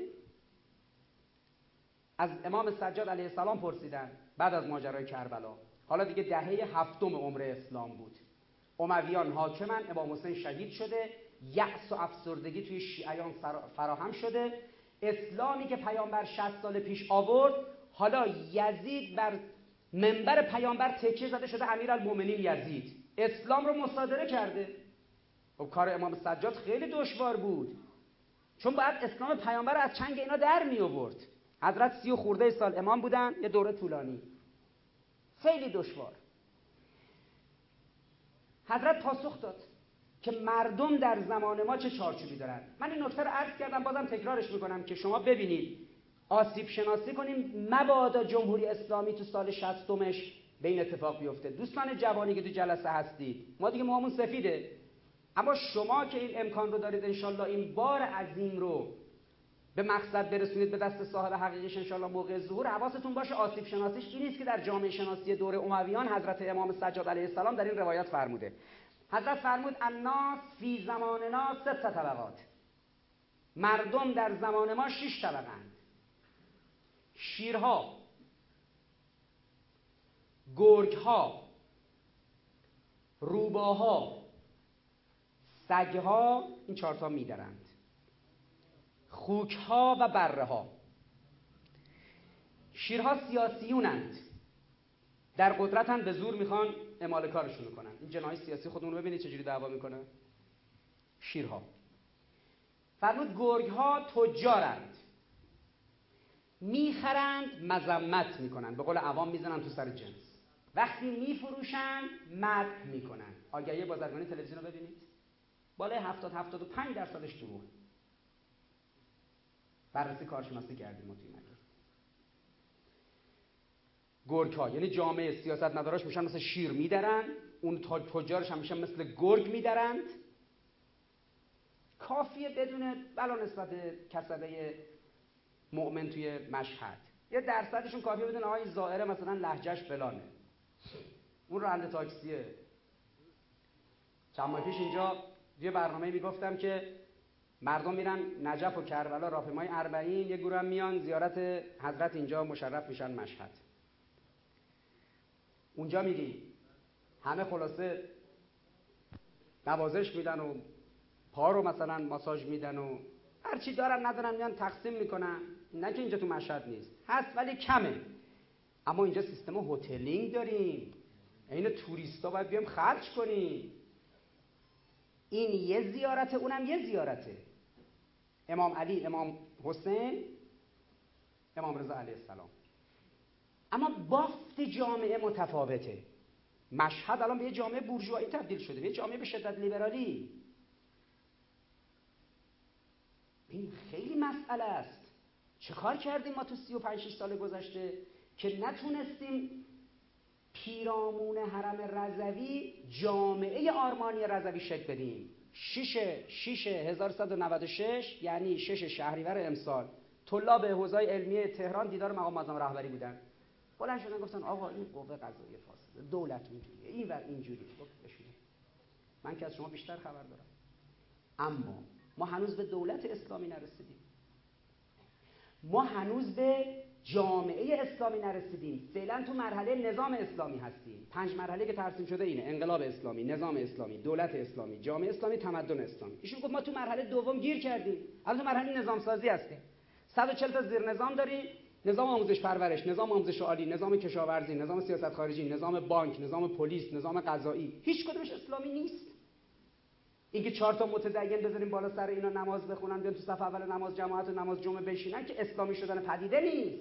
از امام سجاد علیه السلام پرسیدن بعد از ماجرای کربلا، حالا دیگه دهه 7 عمر اسلام بود، امویان حاکمن، امام حسین شهید شده، یأس و افسردگی توی شیعیان فراهم شده، اسلامی که پیامبر 60 سال پیش آورد، حالا یزید بر منبر پیامبر تکیه زده شده امیرالمومنین یزید، اسلام رو مصادره کرده. خب کار امام سجاد خیلی دشوار بود، چون باید اسلام پیامبر رو از چنگ اینا در می آورد. حضرت 30 و خورده سال امام بودن، یه دوره طولانی، خیلی دشوار. حضرت پاسخ داد که مردم در زمان ما چه چارچوبی دارن. من این نکته رو عرض کردم، بازم تکرارش میکنم که شما ببینید، آسیب شناسی کنیم، مبادا جمهوری اسلامی تو سال 60مش به این اتفاق بیفته. دوستان جوانی که تو جلسه هستید، ما دیگه موامون سفیده، اما شما که این امکان رو دارید انشالله این بار عظیم رو به مقصد برسونید به دست صاحب حقیقیش انشالله موقع ظهور، حواستون باشه آسیب شناسیش این نیست که در جامعه شناسی دوره امویان حضرت امام سجاد علیه السلام در این روایت فرموده. حضرت فرمود الناس فی زماننا 6 طبقات، مردم در زمان ما 6 طبقند: شیرها، گرگها، روباها، سگها، این 4 تا میدرند، خوکها و بره‌ها. شیرها سیاسیونند، در قدرتن، به زور میخوان اعمال کارشون کنن. این جناح سیاسی خودمون رو ببینید چجوری دعوا میکنه. شیرها. فرمود گرگها تجارند، میخرند مذمت میکنن، به قول عوام میزنن تو سر جنس. وقتی میفروشن مدح میکنن. آگهی بازرگانی تلویزیون رو ببینید، بالای 70-75% دروغ. بررسی کارشناسی کردیم ما توی مجلس. گرگ‌ها یعنی جامعه سیاست مداراش میشن مثل شیر میدرن، اون تجارش هم میشن مثل گرگ میدرند. کافیه بدون بلا نسبت کسبه مؤمن توی مشهد یه درصدشون کافیه بدون آقای زائره مثلا لهجهش فلانه، اون راننده تاکسیه. چند ماه پیش اینجا یه برنامه میگفتم که مردم میرن نجف و کربلا راهپیمای 40، یه گروه هم میان زیارت حضرت اینجا مشرف میشن مشهد. اونجا میری همه خلاصه نوازش میدن و پا رو مثلا ماساژ میدن و هر چی دارن ندارن میان تقسیم میکنن. نه که اینجا تو مشهد نیست، هست ولی کمه. اما اینجا سیستم هتلینگ داریم، این توریستا باید بیام خرج کنیم. این یه زیارته، اونم یه زیارته. امام علی، امام حسین، امام رضا علیه السلام. اما بافت جامعه متفاوته. مشهد الان به یه جامعه بورژوایی تبدیل شده، به یه جامعه به شدت لیبرالی. این خیلی مسئله است. چه کار کردیم ما تو 35-6 سال گذشته که نتونستیم پیرامون حرم رضوی جامعه آرمانی رضوی شکل بدیم. 6/1196 یعنی 6 شهریور امسال طلاب حوزه علمیه تهران دیدار مقام معظم رهبری بودن. بلند شدن گفتن آقا این قوه قضاییه فاسده، دولت اینجوریه، اینور اینجوریه. بشینید، من که از شما بیشتر خبر دارم. اما ما هنوز به دولت اسلامی نرسیدیم، ما هنوز به جامعه اسلامی نرسیدیم. فعلا تو مرحله نظام اسلامی هستیم. 5 مرحله که ترسیم شده اینه: انقلاب اسلامی، نظام اسلامی، دولت اسلامی، جامعه اسلامی، تمدن اسلامی. ایشون گفت ما تو مرحله دوم گیر کردیم، الان تو مرحله نظام سازی هستیم. 140 تا زیر نظام داریم: نظام آموزش پرورش، نظام آموزش عالی، نظام کشاورزی، نظام سیاست خارجی، نظام بانک، نظام پلیس، نظام قضایی. هیچ کدومش اسلامی نیست. اینکه 4 تا متدین بذاریم بالا سر اینا نماز بخونن، بیان تو صف اول نماز جماعت و نماز جمعه بشینن، که اسلامی شدن پدیده نیست.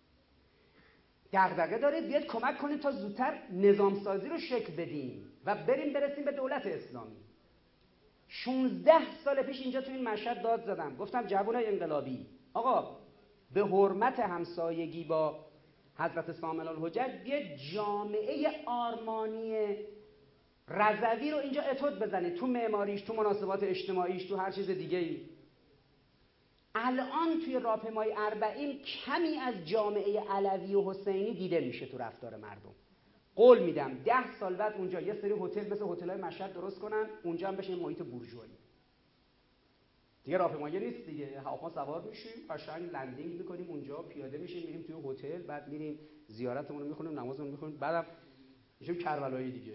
دغدغه دارید بیاد کمک کنید تا زودتر نظام سازی رو شکل بدیم و برسیم به دولت اسلامی. 16 سال پیش اینجا تو این مشهد داد زدم، گفتم جوانای انقلابی، آقا به حرمت همسایگی با حضرت سامل الحجج بیاد جامعه آرمانی رضوی رو اینجا اتود بزنید، تو معماریش، تو مناسبات اجتماعیش، تو هر چیز دیگه ای. الان توی راهپیمای 40 کمی از جامعه علوی و حسینی دیده میشه تو رفتار مردم. قول میدم 10 سال بعد اونجا یه سری هتل مثل هتل‌های مشهد درست کنن، اونجا هم بشه محیط بورژوایی. دیگه راهپیمایی نیست دیگه، هواپیما سوار میشیم، قشنگ لندینگ میکنیم اونجا، پیاده میشیم میریم توی هتل، بعد میریم زیارتمون رو میخونیم، نمازمون رو میخونیم، بعدم میشیم کربلایی دیگه.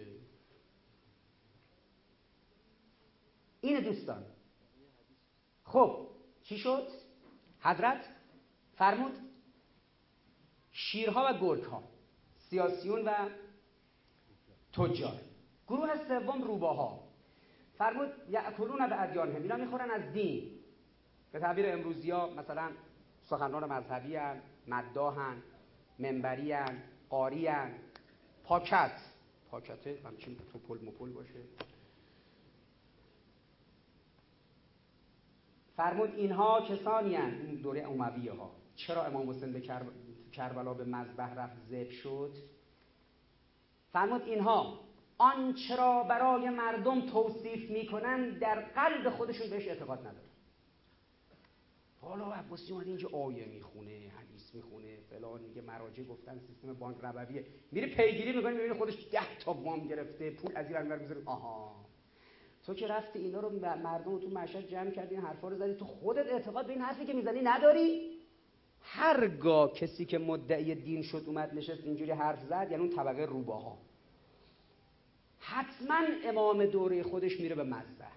اینه دوستان. خب چی شد؟ حضرت فرمود شیرها و گرگها، سیاسیون و تجار. گروه سوم روباها. فرمود یأکلون بأدیانهم، اینا میخورن از دین. به تعبیر امروزی ها مثلا سخنران مذهبی هن، مداحن، منبری هن، قاری هن، پاکته همچین توپل مپل باشه. فرمود اینها کسانی هستند، این دوره امویه ها. چرا امام حسین به کربلا به مذبح رفت ذبح شد؟ فرمود اینها آنچه را برای مردم توصیف میکنن در قلب خودشون بهش اعتقاد ندارن. حالا عباسی اومده اینجا آیه میخونه، حدیث میخونه، فلان، میگه مراجع گفتن سیستم بانک ربویه، میره پیگیری میکنه میبینه خودش 10 تا وام گرفته، پول از این ور میذاره. آها، تو که رفتی اینا رو مردم رو تو مشهد جمع کردی، این حرفا رو زدی، تو خودت اعتقاد به این حرفی که میزنی نداری؟ هرگاه کسی که مدعی دین شد اومد نشست اینجوری حرف زد، یعنی اون طبقه روباها، حتما امام دوره خودش میره به مذبح.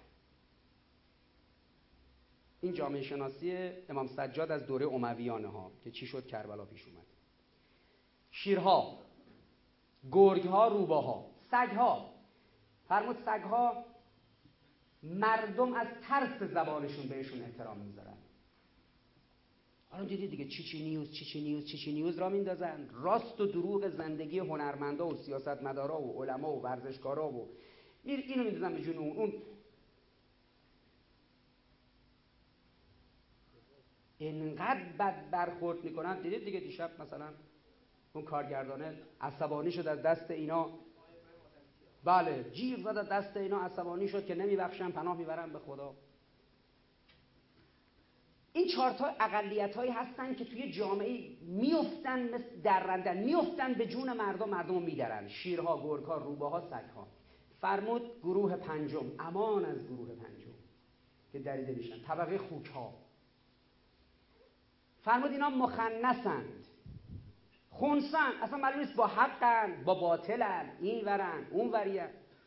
این جامعه شناسی امام سجاد از دوره امویانه ها که چی شد کربلا پیش اومد. شیرها، گرگها، روباها، سگها. فرمود سگها مردم از ترس زبانشون بهشون احترام میذارن. حالا دیدی دیگه چی نیوز را میندازن، راست و دروغ زندگی هنرمندا و سیاستمدارا و علما و ورزشکارا و اینو میندازن به جون اون. اینقدر بد برخورد میکنن. دیدید دیگه دیشب مثلا اون کارگردانه عصبانی شد از دست اینا، بله جیغ زد از دست اینا، عصبانی شد که نمیبخشن، پناه میبرن به خدا. این 4 تا اقلیت‌هایی هستن که توی جامعه میافتن، مثل درندن میافتن به جون مردم رو میدرن. شیرها، گرگ‌ها، روباها، سگ‌ها. فرمود گروه پنجم، امان از گروه پنجم که دریده میشن، طبقه خوک‌ها. فرمود اینا مخنثند، خونسن، اصلا معلوم نیست با حقن با باطلن، این ورن اون ورین.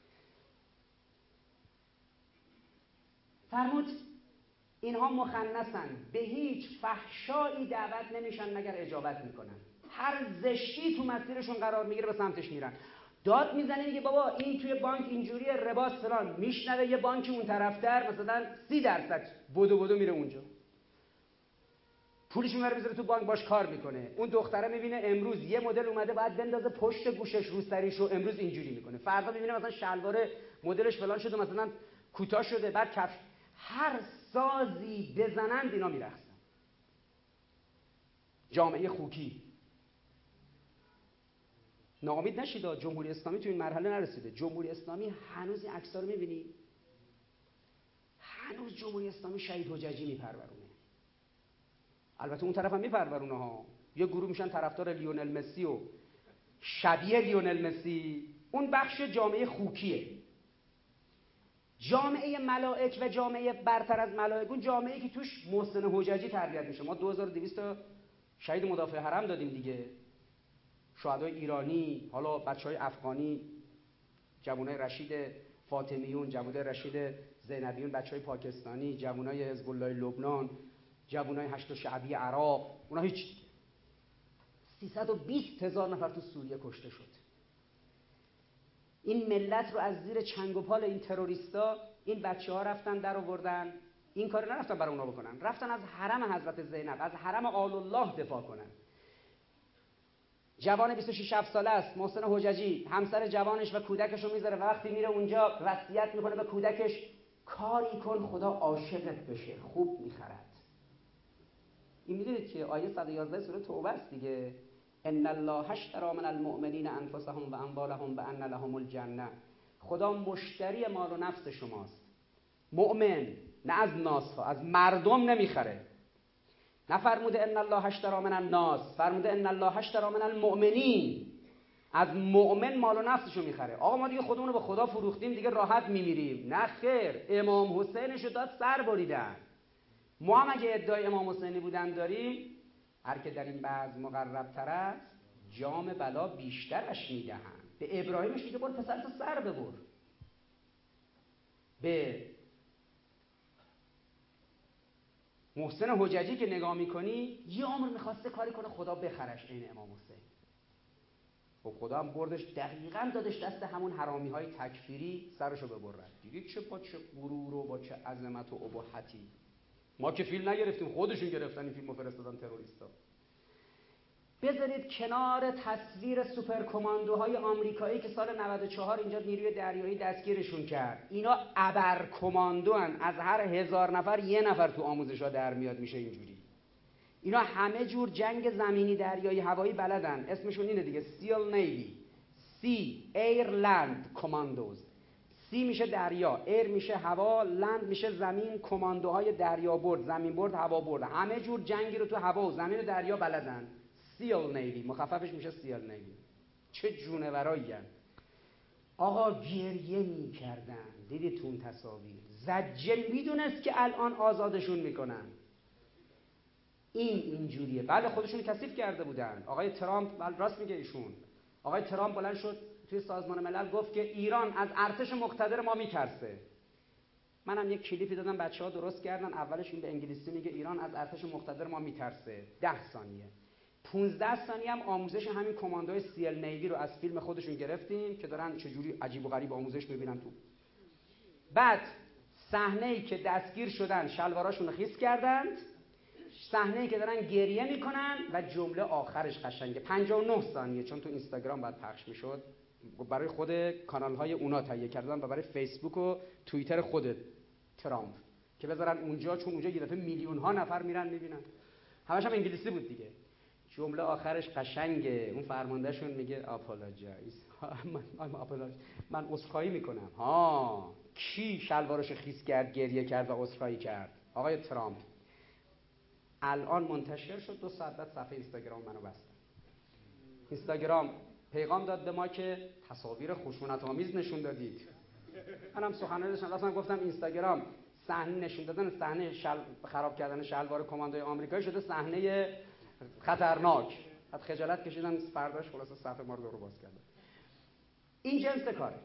فرمود اینها مخنثن، به هیچ فحشایی دعوت نمیشن مگر اجابت میکنن، هر زشتی تو مسیرشون قرار میگیره به سمتش میرن. داد میزنه میگه بابا این توی بانک اینجوریه، رباس فلان، میشنوه یه بانک اون طرفتر مثلا 30% بدو میره اونجا، پولش میبره میذاره تو بانک، باش کار میکنه. اون دختره میبینه امروز یه مدل اومده باید بندازه پشت گوشش روسریشو، امروز اینجوری میکنه. فردا میبینه مثلا شلوار مدلش فلان شده، مثلا کوتاه شده، بعد کفش. هر سازی بزنند اینا میرقصن. جامعه خوکی. ناامید نشید، جمهوری اسلامی تو این مرحله نرسیده. جمهوری اسلامی هنوز این عکس‌ها رو میبینی؟ هنوز جمهوری اسلامی شهید حججی میپرورونه. البته اون طرف هم میپرورونه ها، یه گروه میشن طرفدار لیونل مسی و شبیه لیونل مسی. اون بخش جامعه خوکیه. جامعه ملائک و جامعه برتر از ملائک، اون جامعه که توش محسن حججی تربیت میشه. ما 2200 تا شهید مدافع حرم دادیم دیگه، شهدای ایرانی، حالا بچهای افغانی، جوانای رشید فاطمیون، جوانای رشید زینبیون، بچهای پاکستانی، جوانای حزب الله لبنان، جوانای هشت شعبی عراق، اونا هیچ. 320,000 نفر تو سوریه کشته شد. این ملت رو از زیر چنگ و پال این تروریستا این بچه‌ها رفتن در آوردن. این کارو نرفتن برای اونا بکنن، رفتن از حرم حضرت زینب، از حرم آل الله دفاع کنن. جوان 26 ساله است، محسن حججی، همسر جوانش و کودکش رو میذاره و وقتی میره اونجا وصیت میکنه به کودکش کاری کن خدا عاشقت بشه، خوب میخرد. این میدونید که آیه 111 سوره توبه است دیگه، ان الله اشتری من المؤمنین انفسهم و اموالهم بان لهم الجنه. خدا مشتری مال و نفس شماست. مؤمن نه از ناس ها، از مردم نمیخره. نفرموده ان الله اشتری من الناس، فرموده ان الله اشتری من المؤمنین. از مؤمن مال و نفسشو میخره. آقا ما دیگه خودمون رو به خدا فروختیم دیگه راحت میمیریم. نه خیر، امام حسینشو داد سر بریدن. ما هم اگه ادعای امام حسینی بودن داریم، هر که در این بعض مقرب تر است جام بلا بیشترش میدهند. به ابراهیمش میگه برو پسرتو سر ببر. به محسن حججی که نگاه میکنی یه عمر میخواسته کاری کنه خدا بخرش عین امام حسین. خب خدا هم بردش دقیقاً دادش دست همون حرامی های تکفیری سرشو ببرن. دیگه چه با چه غرور و با چه عظمت و اباحتی. ما که فیلم نگرفتیم، خودشون گرفتن این فیلمو فرستادن تروریستا. بذارید کنار تصویر سوپر کماندوهای آمریکایی که سال 94 اینجا نیروی دریایی دستگیرشون کرد. اینا ابر کماندو هن. از هر 1000 نفر 1 نفر تو آموزش‌ها در میاد میشه اینجوری. اینا همه جور جنگ زمینی، دریایی، هوایی بلدن. اسمشون اینه دیگه، سیل نیوی. سی ایرلند کماندوز. سی میشه دریا، ایر میشه هوا، لند میشه زمین. کماندوهای دریا برد، زمین برد، هوا برد، همه جور جنگی رو تو هوا و زمین و دریا بلدن. سیل نیوی، مخففش میشه سیل نیوی. چه جونورایی هستن. آقا گریه میکردن، دیدی تو اون تصاویر؟ زجه، میدونست که الان آزادشون میکنن. اینجوریه. بله خودشون کثیف کرده بودن. آقای ترامپ، راست میگه ایشون، آقای ترامپ بلند شد توی سازمان ملل گفت که ایران از ارتش مقتدر ما میترسه. منم یک کلیپی دادم بچه‌ها درست کردن، اولش این به انگلیسی میگه ایران از ارتش مقتدر ما میترسه، 10 ثانیه. 15 ثانیه هم آموزش همین کماندوی سیل نیوی رو از فیلم خودشون گرفتیم که دارن چجوری عجیب و غریب آموزش میبینن تو. بعد صحنه‌ای که دستگیر شدن شلواراشون رو خیس کردند، صحنه‌ای که دارن گریه میکنن و جمله آخرش قشنگه. 59 ثانیه، چون تو اینستاگرام بعد پخش میشد، برای خود کانال‌های اونا تهیه کردن و برای فیسبوک و توییتر خود ترامپ که بذارن اونجا، چون اونجا یه دفعه میلیون‌ها نفر میرن میبینن. همش هم انگلیسی بود دیگه. جمله آخرش قشنگه. اون فرماندهشون میگه آپولوژایز، من عذرخواهی میکنم. کی شلوارش خیس کرد، گریه کرد و عذرخواهی کرد؟ آقای ترامپ. الان منتشر شد، 2 ساعت بعد صفحه اینستاگرام منو بستن. اینستاگرام پیغام داد به ما که تصاویر خشونت‌آمیز نشون دادید. منم سخنرانی داشتم، راستم گفتم اینستاگرام صحنه نشون دادن، صحنه خراب کردن شلوار کماندوی آمریکایی شده صحنه خطرناک. بعد خجالت کشیدن، فرداش خلاص صفحه ما رو دور باز کردن. این جنس کاره.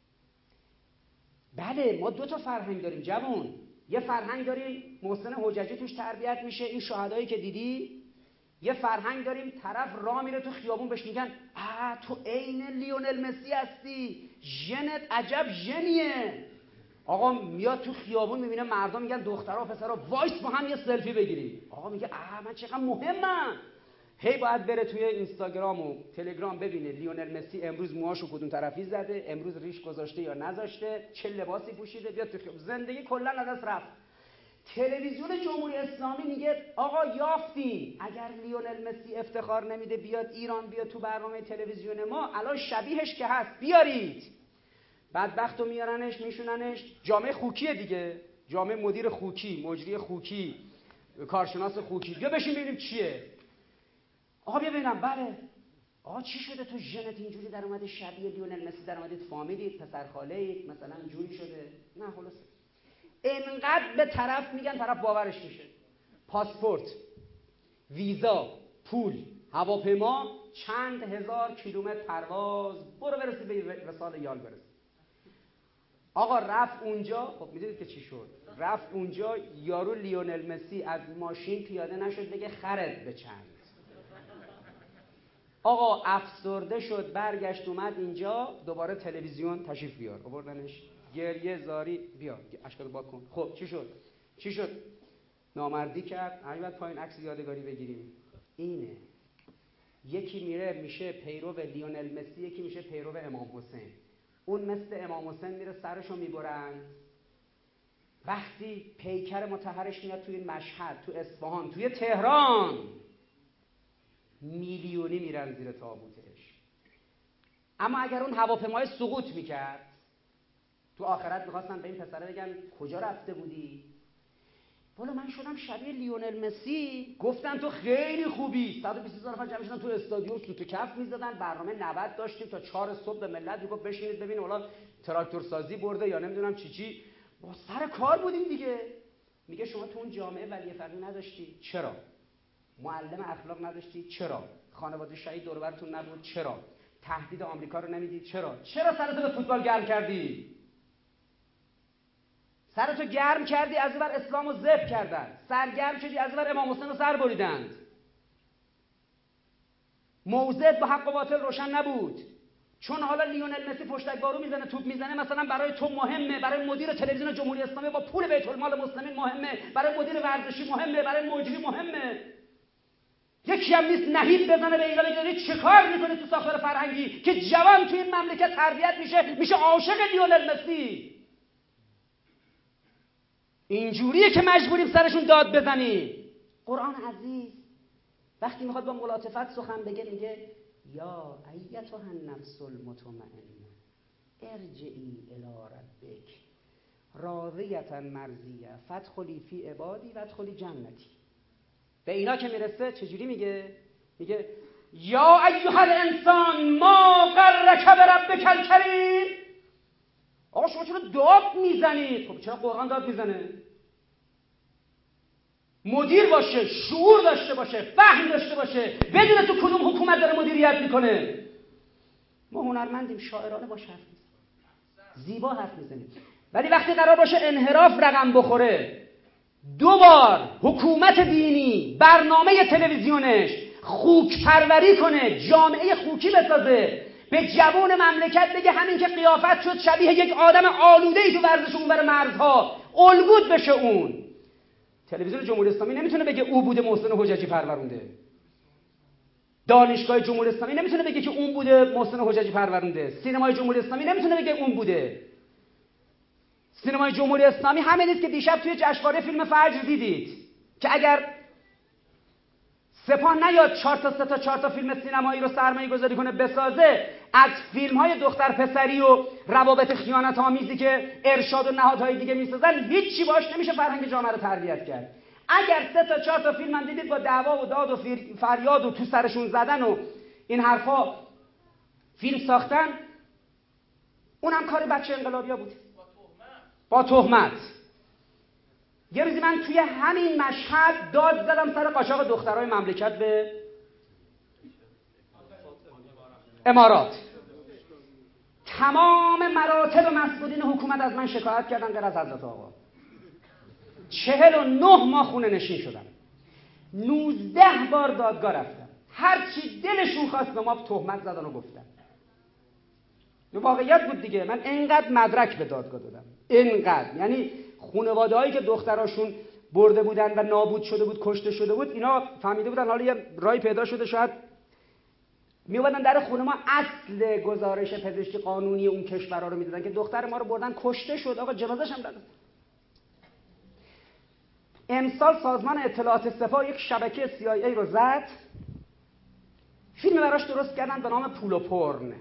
بله ما 2 تا فرهنگ داریم جوان. یه فرهنگ داریم محسن حججی توش تربیت میشه، این شهدایی که دیدی. یه فرهنگ داریم طرف راه میره تو خیابون بهش میگن تو عین لیونل مسی هستی، ژنت عجب ژنیه. آقا میاد تو خیابون میبینه مردم میگن دخترها و پسرها وایس با هم یه سلفی بگیریم. آقا میگه من چقدر مهمم. هی باید بره توی اینستاگرام و تلگرام ببینه لیونل مسی امروز موهاشو کدوم طرفی زده، امروز ریش گذاشته یا نذاشته، چه لباسی پوشیده. بیاد تو خیابون، زندگی کلا از دست رفت. تلویزیون جمهوری اسلامی میگه آقا یافتیم، اگر لیونل مسی افتخار نمیده بیاد ایران، بیاد تو برنامه تلویزیون ما، الان شبیهش که هست بیارید. بدبختو میارنش میشوننش. جامعه خوکیه دیگه، جامعه مدیر خوکی، مجری خوکی، کارشناس خوکی. بیا بشین ببینیم چیه. آقا بیا ببینم. بله آقا چی شده تو ژنت اینجوری در اومده شبیه لیونل مسی در اومدید، فامیلیت، پسر خاله‌ایت مثلا جوری شده؟ نه خلاص اینقدر به طرف میگن، طرف باورش میشه. پاسپورت، ویزا، پول، هواپیما، چند هزار کیلومتر پرواز، برو برسی به وصال یال برسی. آقا رفت اونجا، خب میدونید که چی شد؟ رفت اونجا یارو لیونل مسی از ماشین پیاده نشد بگه خرد به چند. آقا افسرده شد، برگشت اومد اینجا، دوباره تلویزیون تشریف بیار، آوردنش گریه زاری، بیا اشکالو با کن. خب چی شد؟ نامردی کرد. همین پایین عکس یادگاری بگیریم. اینه، یکی میره میشه پیرو لیونل مسی، یکی میشه پیرو امام حسین. اون مثل امام حسین میره سرشو میبرند. وقتی پیکر مطهرش میاد توی مشهد، تو اصفهان، توی تهران، میلیونی میرن زیر تابوتش. اما اگر اون هواپیمای سقوط میکرد، تو آخرت میخواستن به این پسره بگن کجا رفته بودی؟ والا من شدم شبیه لیونل مسی. گفتن تو خیلی خوبی. 120,000 نفر جمع شدن تو استادیوم، سوت و کف میزدن. برنامه 90 داشتیم تا 4 صبح به ملت میگفت بشینید ببینید والا تراکتور سازی برده یا نمیدونم چی. با سر کار بودیم دیگه. میگه شما تو اون جامعه ولی فقیه نداشتی؟ چرا؟ معلم اخلاق نداشتی؟ چرا؟ خانواده شهید دور و برتون نبود؟ چرا؟ تهدید آمریکا رو نمیدید؟ چرا سرتو به فوتبال گرم کردی؟ سرتو گرم کردی، از اون ور اسلامو ذبح کردن. سرگرم شدی، از اون ور امام حسین رو سر بریدند. موضعت با حق و باطل روشن نبود. چون حالا لیونل مسی پشتکبارو میزنه، توپ میزنه، مثلا برای تو مهمه، برای مدیر تلویزیون جمهوری اسلامی با پول بیت المال مسلمین مهمه، برای مدیر ورزشی مهمه، برای مجری مهمه. یکی هم نیست نهیب بزنه به این بگه چه کار میکنه تو ساختار فرهنگی که جوان تو این مملکت تربیت میشه عاشق لیونل مسی. اینجوریه که مجبوریم سرشون داد بزنیم. قرآن عزیز وقتی میخواد با ملاطفت سخن بگه میگه یا ایتها النفس المطمئنه ارجعی الی ربک راضیة مرضیه فادخلی فی عبادی وادخلی جنتی. به اینا که میرسه چجوری میگه یا ایها الانسان ما غرک بربک الکریم. آقا شما چرا داد میزنید؟ خب چرا قرآن داد میزنه؟ مدیر باشه، شعور داشته باشه، فهم داشته باشه، بدونه تو کدوم حکومت داره مدیریت میکنه. ما هنرمندیم، شاعرانه باش حرف میزنیم، زیبا حرف میزنیم، ولی وقتی قرار باشه انحراف رقم بخوره، دوبار حکومت دینی برنامه تلویزیونش خوک پروری کنه، جامعه خوکی بسازه، به جوان مملکت بگه همین که قیافت شد شبیه یک آدم آلوده‌ای تو ورزش اونور مرزها، الگوت بشه اون. تلویزیون جمهوری اسلامی نمیتونه بگه او بوده محسن حججی پرورونده. دانشگاه جمهوری اسلامی نمیتونه بگه که اون بوده محسن حججی پرورونده. سینمای جمهوری اسلامی نمیتونه بگه اون بوده. سینمای جمهوری اسلامی همین نیست که دیشب توی جشنواره فیلم فجر دیدید که اگر سپاه نیاد 4 تا فیلم سینمایی رو سرمایه گذاری کنه بسازه، از فیلم های دختر پسری و روابط خیانت آمیزی که ارشاد و نهادهای دیگه میسازن هیچی باش نمیشه فرهنگ جامعه رو تربیت کرد. اگر 3 تا 4 تا فیلم هم دیدید با دعوا و داد و فریاد و تو سرشون زدن و این حرفا فیلم ساختن، اونم کار بچه انقلابیا بود با تهمت. یه روزی من توی همین مشهد داد زدم سر قاچاق دخترای مملکت به امارات. تمام مراتب مسئولین حکومت از من شکایت کردن غیر از حضرت آقا. 49 ماه خونه نشین شدم، 19 بار دادگاه رفتم، هر چی دلشون خواست به ما تهمت زدن و گفتن. این واقعیت بود دیگه. من اینقدر مدرک به دادگاه دادم، اینقدر، یعنی خانواده‌هایی که دختراشون برده بودن و نابود شده بود، کشته شده بود، اینا فهمیده بودن حالا یه رای پیدا شده شاید میومدن در خونه ما اصل گزارش پزشکی قانونی اون کشورها رو میدادن که دختر ما رو بردن کشته شد، آقا جنازه‌ش هم دادن. امسال سازمان اطلاعات سپاه یک شبکه CIA رو زد، فیلم براش درست کردن به نام پول و پرن.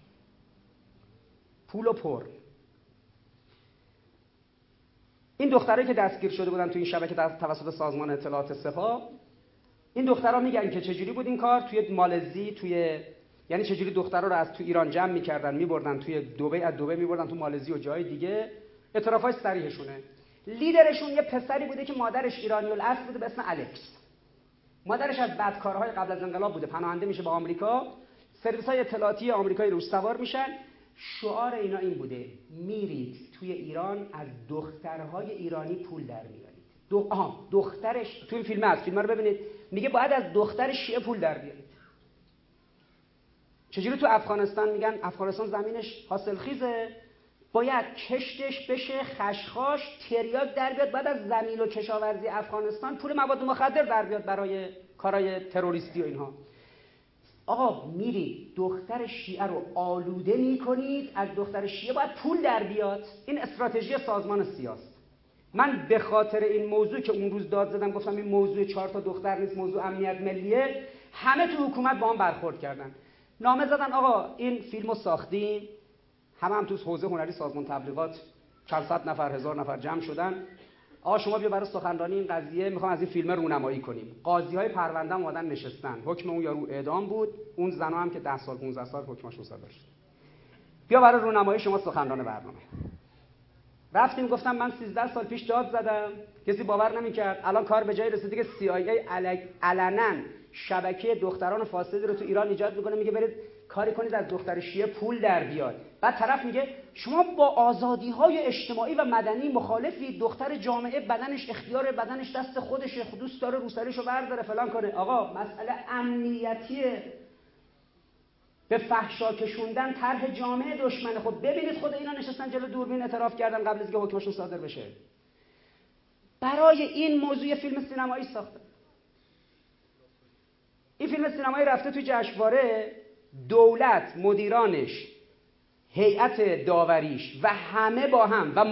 این دخترایی که دستگیر شده بودن تو این شبکه توسط سازمان اطلاعات سپاه، این دخترها میگن که چجوری بود این کار توی مالزی، یعنی چجوری دخترها رو از تو ایران جمع میکردن میبردن توی دبی، از دبی میبردن تو مالزی و جای دیگه. اعترافای صریحشونه. لیدرشون یه پسری بوده که مادرش ایرانی الاصل بوده به اسم الکس. مادرش از بدکارهای قبل از انقلاب بوده، پناهنده میشه به آمریکا، سرویس‌های اطلاعاتی آمریکایی روش سوار میشن. شعار اینا این بوده میرید توی ایران از دخترهای ایرانی پول در میارید. دخترش تو این فیلم هست، فیلم رو ببینید، میگه باید از دختر شیعه پول در بیارید. چجوری تو افغانستان میگن افغانستان زمینش حاصلخیزه، باید کشتش بشه خشخاش، تریاک در بیاد، بعد از زمین و کشاورزی افغانستان پول مواد مخدر در بیاد برای کارهای تروریستی و اینها. آقا میرید دختر شیعه رو آلوده میکنید، از دختر شیعه باید پول در بیاد. این استراتژی سازمان سیاست. من به خاطر این موضوع که اون روز داد زدم گفتم این موضوع 4 تا دختر نیست، موضوع امنیت ملیه، همه تو حکومت با هم برخورد کردن، نامه زدن آقا این فیلمو ساختیم، هم تو حوزه هنری سازمان تبلیغات چند صد نفر، 1000 نفر جمع شدن، آقا شما بیا برای سخنرانی این قضیه میخوام از این فیلم رونمایی کنیم. قاضی‌های پرونده اومدن نشستن، حکم اون یارو اعدام بود، اون زنا هم که 10 سال 15 سال حکمشون صادر شد. بیا برای رونمایی شما سخنران برنامه. رفتیم، گفتم من 13 سال پیش داد زدم، کسی باور نمی‌کرد. الان کار به جای رسیده که CIA علنا شبکه دختران فاسدی رو تو ایران ایجاد میکنه، میگه برید کاری کنید از دختر شیعه پول در بیاد. بعد طرف میگه شما با آزادی‌های اجتماعی و مدنی مخالفی، دختر جامعه بدنش، اختیار بدنش دست خودشه، دوست داره روسریشو برداره فلان کنه. آقا مسئله امنیتیه، به فحشا کشوندن طرح جامعه دشمنه. خب ببینید خود اینا نشستن جلو دوربین اعتراف کردن قبل از اینکه حکمشون صادر بشه. برای این موضوع فیلم سینمایی ساختن. این فیلم سینمایی رفته توی جشنواره، دولت، مدیرانش، هیئت داوریش و همه با هم و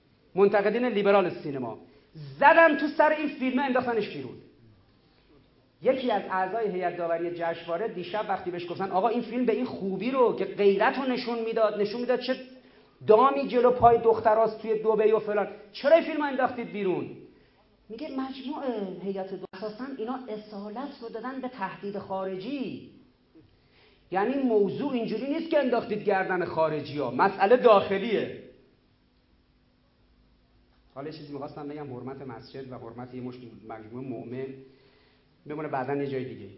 منتقدین لیبرال سینما زدن تو سر این فیلم، انداختنش بیرون. یکی از اعضای هیئت داوری جشنواره دیشب وقتی بهش گفتن آقا این فیلم به این خوبی رو که غیرت رو نشون میداد چه دامی جلو پای دختراست توی دبی و فلان، چرا این فیلم رو انداختید بیرون؟ میگه مجموع هیئت اساساً اینا اصالت رو دادن به تهدید خارجی. یعنی موضوع اینجوری نیست که انداختید گردن خارجی‌ها، مسئله داخلیه. حالا چیزی می‌خواستم بگم، حرمت مسجد و حرمت یه مجموعه مؤمن بمونه بعداً یه جای دیگه.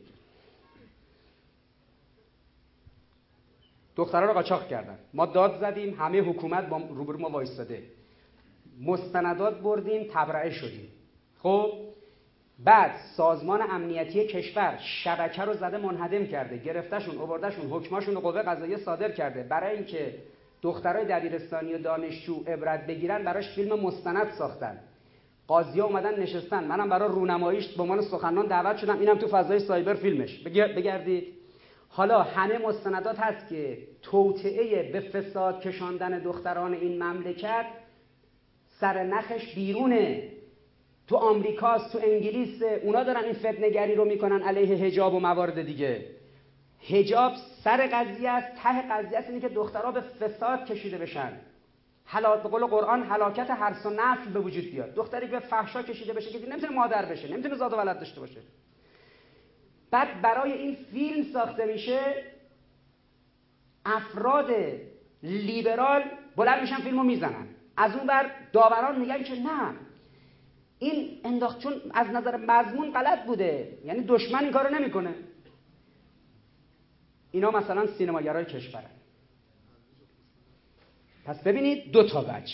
دخترها رو قاچاق کردن، ما داد زدیم، همه حکومت روبرو ما وایستاده، مستندات بردیم، تبرئه شدیم. خب بعد سازمان امنیتی کشور شبکه رو زده منهدم کرده، گرفتشون، آوردشون، حکماشون رو قوه قضاییه صادر کرده. برای اینکه دخترای دبیرستانی و دانشجو عبرت بگیرن براش فیلم مستند ساختن. قاضی‌ها اومدن نشستن، منم برای رونماییش به عنوان سخنران دعوت شدم، اینم تو فضای سایبر فیلمش بگردید. حالا همه مستندات هست که توطئه به فساد کشاندن دختران این مملکت سر نخش بیرونه. تو آمریکاست، تو انگلیس، اونا دارن این فتنه‌گری رو میکنن علیه حجاب و موارد دیگه. حجاب سر قضیه است، ته قضیه است اینه که دخترها به فساد کشیده بشن. به قول قرآن هلاکت حرث و نسل به وجود بیاد. دختری که به فحشا کشیده بشه که نمیتونه مادر بشه، نمیتونه زاد و ولد داشته باشه. بعد برای این فیلم ساخته میشه، افراد لیبرال بلند میشن فیلمو میزنن، از اون بر داوران میگن که نه این انداخت چون از نظر مضمون غلط بوده، یعنی دشمن این کارو نمیکنه. اینا مثلا سینماگرای کشورن. پس ببینید دو تا وجه.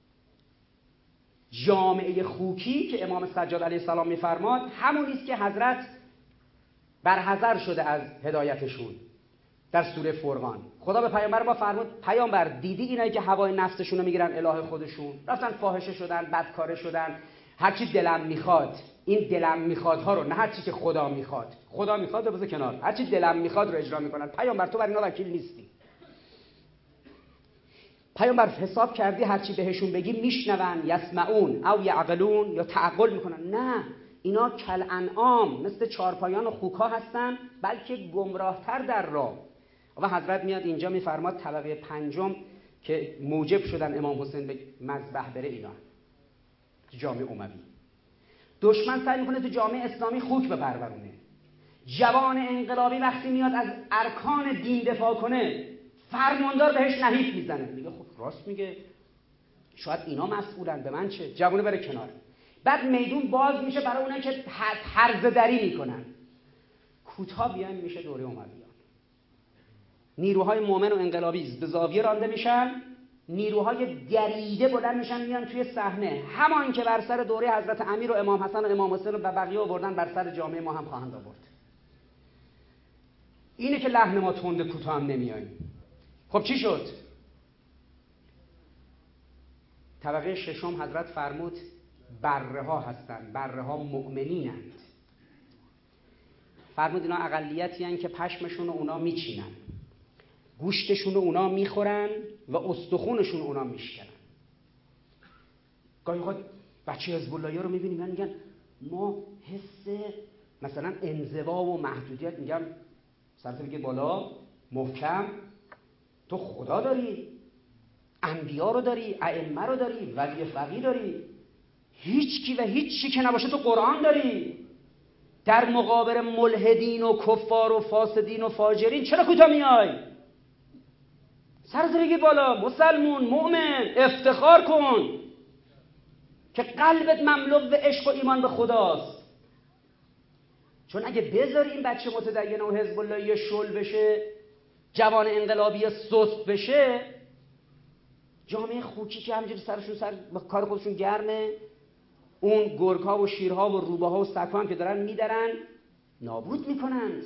جامعه خوکی که امام سجاد علیه السلام میفرماد همونی است که حضرت برحذر شده از هدایتشون در سوره فرقان. خدا به پیامبر ما فرمود پیامبر دیدی اینایی که هوای نفسشون رو میگیرن اله خودشون، رفتن فاحشه شدن، بدکاره شدن، هرچی دلم میخواد، این دلم میخوادها رو، نه هرچی که خدا میخواد، خدا میخواد رو بذار کنار، هرچی دلم میخواد رو اجرا میکنن. پیامبر تو بر اینا وکیل نیستی. پیامبر حساب کردی هرچی بهشون بگی میشنون، یسمعون او یعقلون، یا تعقل میکنن؟ نه، اینا کل انعام، مثل چارپایان و خوکا هستن، بلکه گمراهتر در راه. و حضرت میاد اینجا میفرماد طبقه پنجم که موجب شدن امام حسین به مذبح بره اینا تو جامعه اموی. دشمن سعی میکنه تو جامعه اسلامی خوک بپرورونه. جوان انقلابی وقتی میاد از ارکان دین دفاع کنه، فرماندار بهش نهیب میزنه، میگه خب راست میگه، شاید اینا مسئولن، به من چه؟ جوونه بره کنار. بعد میدون باز میشه برای اونایی که هرزه دری میکنن. کوتاه بیان میشه دوره امویان. نیروهای مومن و انقلابی به زاویه رانده میشن، نیروهای دریده بلند میشن میان توی صحنه، همان که بر سر دوره حضرت امیر و امام حسن و امام حسین و بقیه آوردن بر سر جامعه ما هم خواهند آورد. اینه که لحن ما تند کوتاه هم نمیاییم. خب چی شد؟ طبقه ششم حضرت فرمود بره ها هستن، بره ها مؤمنینند. فرمود اینا اقلیتی هستن که پشمشون اونا میچینن، گوشتشون اونا میخورن و استخونشون اونا میشکنن. گاهی اوقات بچه حزب اللهی رو میبینیم میگن ما حس مثلا انزوا و محدودیت، میگم سرت بگیر بالا، محکم، تو خدا داری، انبیا رو داری، ائمه رو داری، ولی فقیه داری، هیچ کی و هیچ چی که نباشه تو قرآن داری. در مقابل ملحدین و کفار و فاسدین و فاجرین چرا کوتاه میای؟ سرت بگیر بالا، مسلمون، مؤمن، افتخار کن که قلبت مملو به عشق و ایمان به خداست. چون اگه بذاری این بچه متدین و حزب اللهی شل بشه، جوان انقلابی سست بشه، جامعه خوکی که همینجوری سرشون سر کار خودشون گرمه، اون گرگ‌ها و شیرها و روباها و سگ‌ها هم که دارن میدرن نابود میکنند.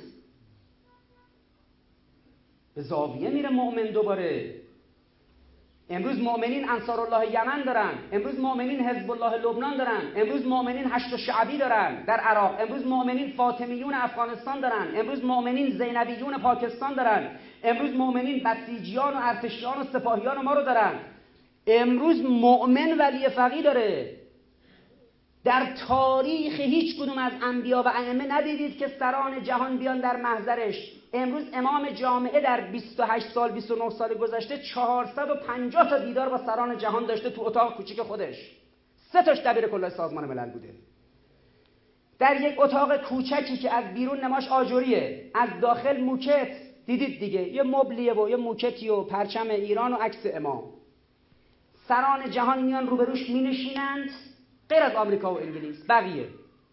به زاویه میره مؤمن دوباره. امروز مؤمنین انصارالله یمن دارن، امروز مؤمنین حزب الله لبنان دارن، امروز مؤمنین هشت شعبی دارن در عراق، امروز مؤمنین فاطمیون افغانستان دارن، امروز مؤمنین زینبیون پاکستان دارن، امروز مؤمنین بسیجیان و ارتشیان و سپاهیان ما رو دارن. امروز مؤمن ولی فقیه داره. در تاریخ هیچ کدوم از انبیا و ائمه ندیدید که سران جهان بیان در محضرش. امروز امام جامعه در 28 سال 29 سال گذشته 450 تا دیدار با سران جهان داشته تو اتاق کوچیک خودش. 3 تاش دبیر کلاه سازمان ملل بوده. در یک اتاق کوچکی که از بیرون نماش آجوریه، از داخل موکت، دیدید دیگه، یه مبلیه و یه موکتی و پرچم ایران و عکس امام. سران جهان میان روبروش مینشینند، غیر از آمریکا و انگلیس، بقیه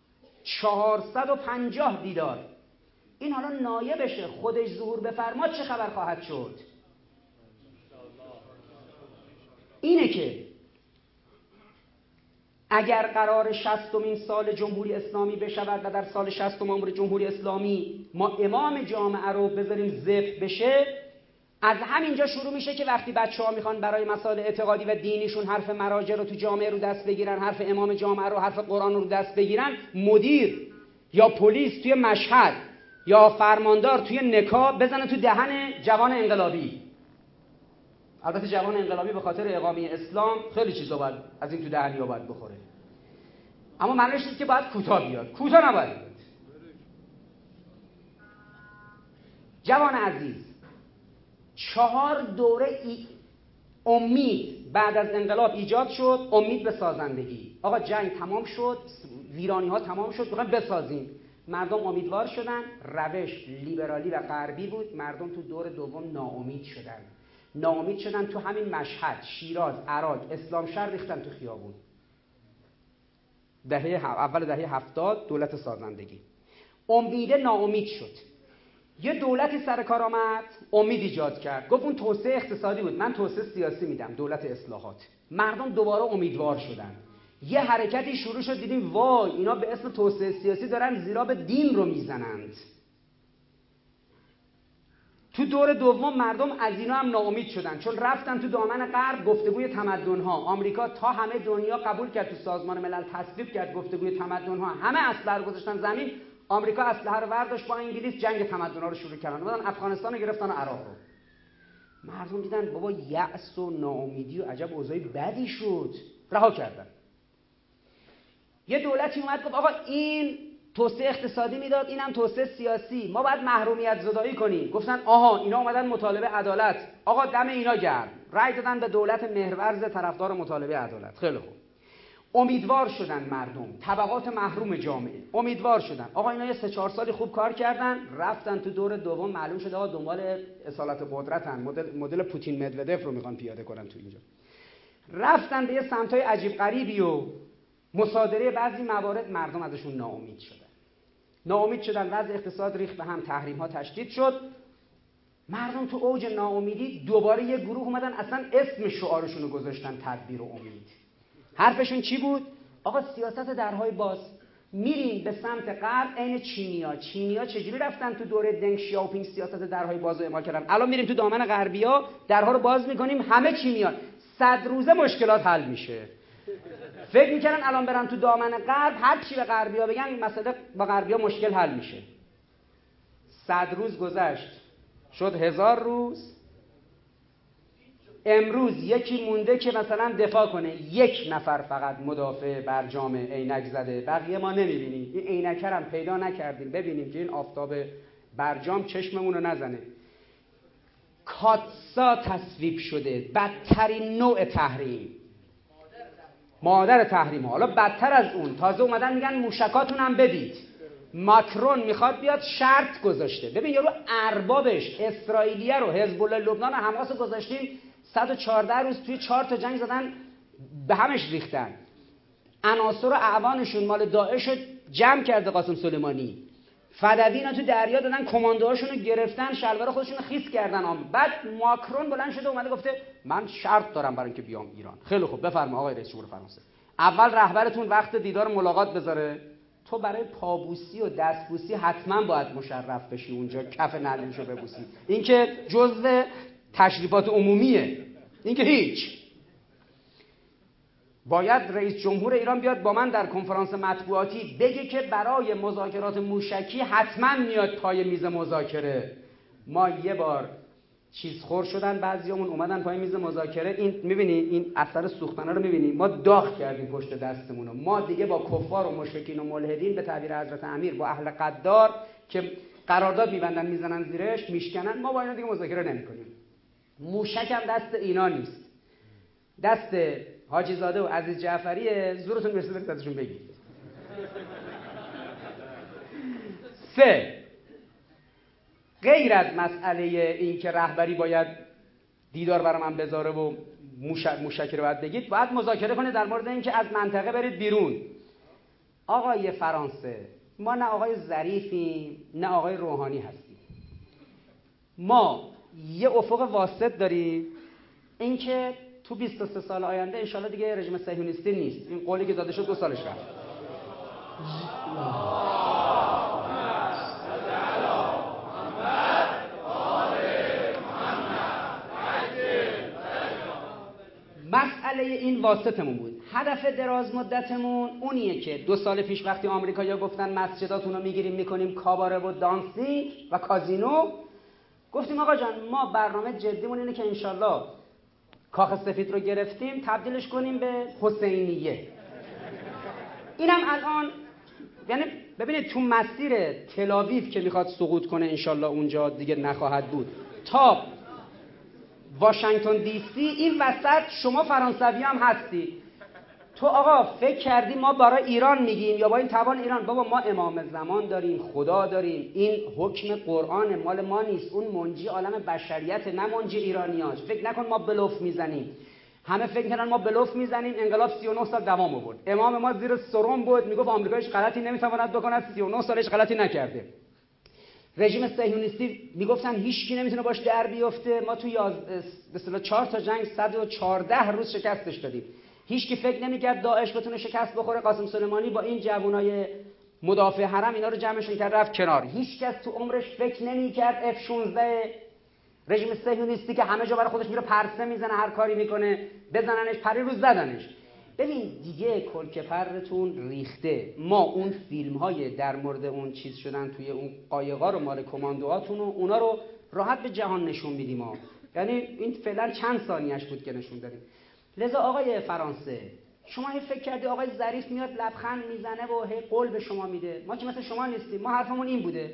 450 دیدار. این حالا نایبشه، خودش ظهور بفرما چه خبر خواهد شد؟ اینه که اگر قرار 60مین سال جمهوری اسلامی بشود و در سال 60 عمر جمهوری اسلامی ما امام جامعه رو بذاریم ذبح بشه، از همینجا شروع میشه که وقتی بچه‌ها میخوان برای مسائل اعتقادی و دینیشون حرف مراجع رو تو جامعه رو دست بگیرن، حرف امام جامعه رو، حرف قرآن رو دست بگیرن، مدیر یا پلیس توی مشهد یا فرماندار توی نکاح بزنه تو دهن جوان انقلابی. البته جوان انقلابی به خاطر اقامه اسلام خیلی چیزا باید از این تو دهنیا باید بخوره، اما معنیش نیست که باید کوتاه بیاد. کوتاه نباید بیاد. جوان عزیز، 4 دوره امید بعد از انقلاب ایجاد شد. امید به سازندگی. آقا جنگ تمام شد، ویرانی ها تمام شد، میخوایم بسازیم. مردم امیدوار شدن، روش لیبرالی و غربی بود. مردم تو دور دوم ناامید شدن. تو همین مشهد، شیراز، عراق، اسلام شهر ریختن تو خیابون. اول دهه 70 دولت سازندگی. امیده ناامید شد. یه دولتی سر کار آمد، امید ایجاد کرد. گفت اون توسعه اقتصادی بود، من توسعه سیاسی میدم، دولت اصلاحات. مردم دوباره امیدوار شدن. یه حرکتی شروع شد، دیدیم وای اینا به اسم توسعه سیاسی دارن زیراب دین رو میزنند. تو دور دوم مردم از اینا هم ناامید شدن، چون رفتن تو دامن غرب گفتگوی تمدن‌ها. آمریکا تا همه دنیا قبول کرد، تو سازمان ملل تصویب کرد گفتگوی تمدن‌ها، همه اسلحه رو گذاشتن زمین. آمریکا اسلحه رو برداشت با انگلیس، جنگ تمدن‌ها رو شروع کردن. اومدن افغانستان رو گرفتن و عراق رو. مردم دیدن بابا یأس و ناامیدی و عجب اوضاعی بدی شد، رها کردن. یه دولتی اومد گفت آقا این توسعه اقتصادی میداد، اینم توسعه سیاسی، ما باید محرومیت زدایی کنیم. گفتن آها اینا اومدن مطالبه عدالت، آقا دم اینا گرم. رأی دادن به دولت مهرورز طرفدار مطالبه عدالت. خیلی خوب. امیدوار شدن مردم، طبقات محروم جامعه امیدوار شدن. آقا اینا یه 3-4 سالی خوب کار کردن، رفتن تو دور دوم معلوم شد آقا دنبال اصالت قدرتن، مدل پوتین مدودف رو میخوان پیاده کنن تو اینجا. رفتن به یه سمتای عجیب غریبی و مصادره بعضی موارد. مردم ازشون ناامید شدن، وضع اقتصاد ریخت به هم، تحریم ها تشدید شد. مردم تو اوج ناامیدی دوباره یه گروه اومدن اصلا اسم شعارشون رو گذاشتن تدبیر و امید. حرفشون چی بود؟ آقا سیاست درهای باز، میریم به سمت غرب عین چینیا چجوری رفتن تو دوره دنگ شیاوپینگ سیاست درهای باز رو اعمال کردن. الان میریم تو دامن غربیا، درها رو باز میکنیم، همه چی میاد، 100 روزه مشکلات حل میشه. فکر میکردن الان برن تو دامن غرب هر چی به غربیا بگن مسئله با غربیا مشکل حل میشه. 100 روز گذشت، شد 1000 روز. امروز یکی مونده که مثلا دفاع کنه، 1 نفر فقط مدافع برجام عینک زده، بقیه ما نمیبینیم. این عینک هم پیدا نکردیم ببینیم که این آفتاب برجام چشممون رو نزنه. کاتسا تصویب شده، بدترین نوع تحریم، مادر تحریم ها. حالا بدتر از اون تازه اومدن میگن موشکاتون هم بدید. ماکرون میخواد بیاد، شرط گذاشته. ببین یارو اربابش اسرائیلیه رو، حزب الله لبنان و حماس رو گذاشتیم 114 روز توی 4 تا جنگ زدن، به همش ریختن. عناصر و اعوانشون مال داعش رو جمع کرده قاسم سلیمانی. فدوینا تو دریا دادن، کماندوهاشون رو گرفتن، شلوار خودشون رو خیس کردن. بعد ماکرون بلند شده اومده گفته من شرط دارم برای اینکه بیام ایران. خیلی خوب بفرما آقای رئیس جمهور فرانسه، اول رهبرتون وقت دیدار ملاقات بذاره، تو برای پابوسی و دستبوسی حتما باید مشرف بشی اونجا، کف نعلینشو ببوسی. این که جزء تشریفات عمومیه، این که هیچ. باید رئیس جمهور ایران بیاد با من در کنفرانس مطبوعاتی بگه که برای مذاکرات موشکی حتما میاد پای میز مذاکره. ما یه بار چیز خور شدن، بعضیامون اومدن پای میز مذاکره. این میبینی این اثر سوختنا رو میبینی، ما داغ کردیم پشت دستمون رو. ما دیگه با کفار و مشرکین و ملحدین به تعبیر حضرت امیر با اهل قدار که قرارداد میبندن میزنن زیرش میشکنن، ما با اینا دیگه مذاکره نمیکنیم. موشک هم دست اینا نیست، دست حاجی زاده و عزیز جعفریه. زورتون میرسه برید ازشون بگید. 3. غیر از مسئله این که رهبری باید دیدار برای من بذاره و موشک رو باید بگید، باید مذاکره کنید در مورد این که از منطقه برید بیرون. آقای فرانسه، ما نه آقای ظریفیم نه آقای روحانی هستیم. ما یه افق واسط داریم، این که تو 23 سال آینده انشالله دیگه رژیم صهیونیستی نیست. این قولی که داده شد 2 سالش رفت. مسئله این واسطمون بود. هدف دراز مدتمون اونیه که 2 سال پیش وقتی آمریکایی‌ها گفتن مسجداتون رو میگیریم میکنیم کاباره و دانسینگ و کازینو، گفتیم آقا جان ما برنامه جدیمون اینه که انشالله کاخ سفید رو گرفتیم تبدیلش کنیم به حسینیه. اینم الان یعنی ببینید تو مسیر تل‌آویو که میخواد سقوط کنه انشالله اونجا دیگه نخواهد بود تا واشنگتن دی سی، این وسط شما فرانسوی هم هستی. تو آقا فکر کردی ما برای ایران میگیم یا با این توان ایران؟ بابا ما امام زمان داریم، خدا داریم، این حکم قرآن مال ما نیست، اون منجی عالم بشریت نه منجی ایرانیاش. فکر نکن ما بلوف میزنیم. همه فکر کردن ما بلوف میزنیم. انقلاب 39 سال دوام آورد. امام ما زیر سرم بود میگفت آمریکا هیچ غلطی نمیتواند بکند، 39 سالش غلطی نکرده. رژیم صهیونیستی میگفتن هیچ کی نمیتونه باش در بیفته. ما تو مثلا 4 تا جنگ 114 روز شکستش دادیم. هیچ کی فکر نمیکرد داعش بتونه شکست بخوره. قاسم سلیمانی با این جوانای مدافع حرم اینا رو جمعشون کرد رفت کنار. هیچ کس تو عمرش فکر نمیکرد F-16 رژیم صهیونیستی که همه جا برای خودش میره پرسه میزنه هر کاری میکنه بزننش. پری روز زدنش. ببین دیگه کلکه پرتون ریخته. ما اون فیلم های در مورد اون چیز شدن توی اون قایقا رو مال کماندوهاتون و اونا رو راحت به جهان نشون میدیم ها. یعنی این فعلا چند ثانیه‌اش بود که نشون دادیم. لذا آقای فرانسه شما هی فکر کردی آقای ظریف میاد لبخند میزنه و هی قول به شما میده. ما که مثل شما نیستیم. ما حرفمون این بوده.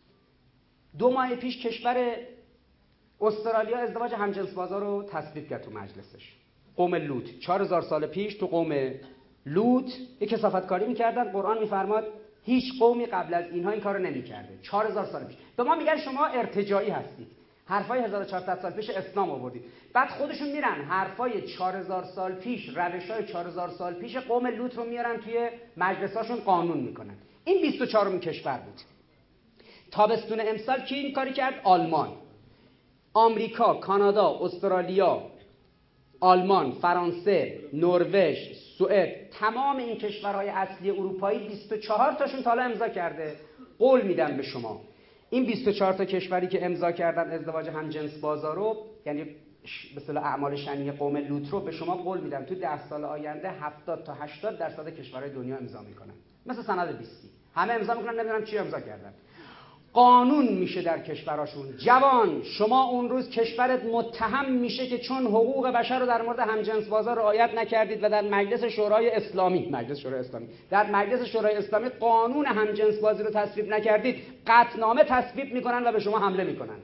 2 ماه پیش کشور استرالیا ازدواج همجنسبازا رو تصویب کرد تو مجلسش. قوم لوط 4000 سال پیش تو قوم لوط یک کثافتکاری میکردن. قرآن میفرماد هیچ قومی قبل از اینها این کارو نمیکرده. 4000 سال پیش به ما میگن شما ارتجاعی هستید. حرفای 1400 سال پیش اسلام آوردید. بعد خودشون میرن حرفای 4000 سال پیش، روشای 4000 سال پیش قوم لوط رو میارن توی مجلساشون قانون میکنن. این 24مین کشور بود. تابستون امسال کی این کاری کرد؟ آلمان. آمریکا، کانادا، استرالیا، آلمان، فرانسه، نروژ، سوئد، تمام این کشورهای اصلی اروپایی 24 تاشون تا حالا امضا کرده. قول میدم به شما این 24 تا کشوری که امضا کردن ازدواج همجنس بازا رو، یعنی به اصطلاح اعمال شنیع قوم لوط رو، به شما قول میدم تو 10 سال آینده 70 تا 80% کشورهای دنیا امضا میکنن. مثل سند 20 همه امضا میکنن، نمیدونم چی امضا کردن. قانون میشه در کشوراشون. جوان شما اون روز کشورت متهم میشه که چون حقوق بشر رو در مورد همجنسبازا رعایت نکردید و در مجلس شورای اسلامی در مجلس شورای اسلامی قانون همجنسبازی رو تصویب نکردید، قطعنامه تصویب میکنن و به شما حمله میکنن.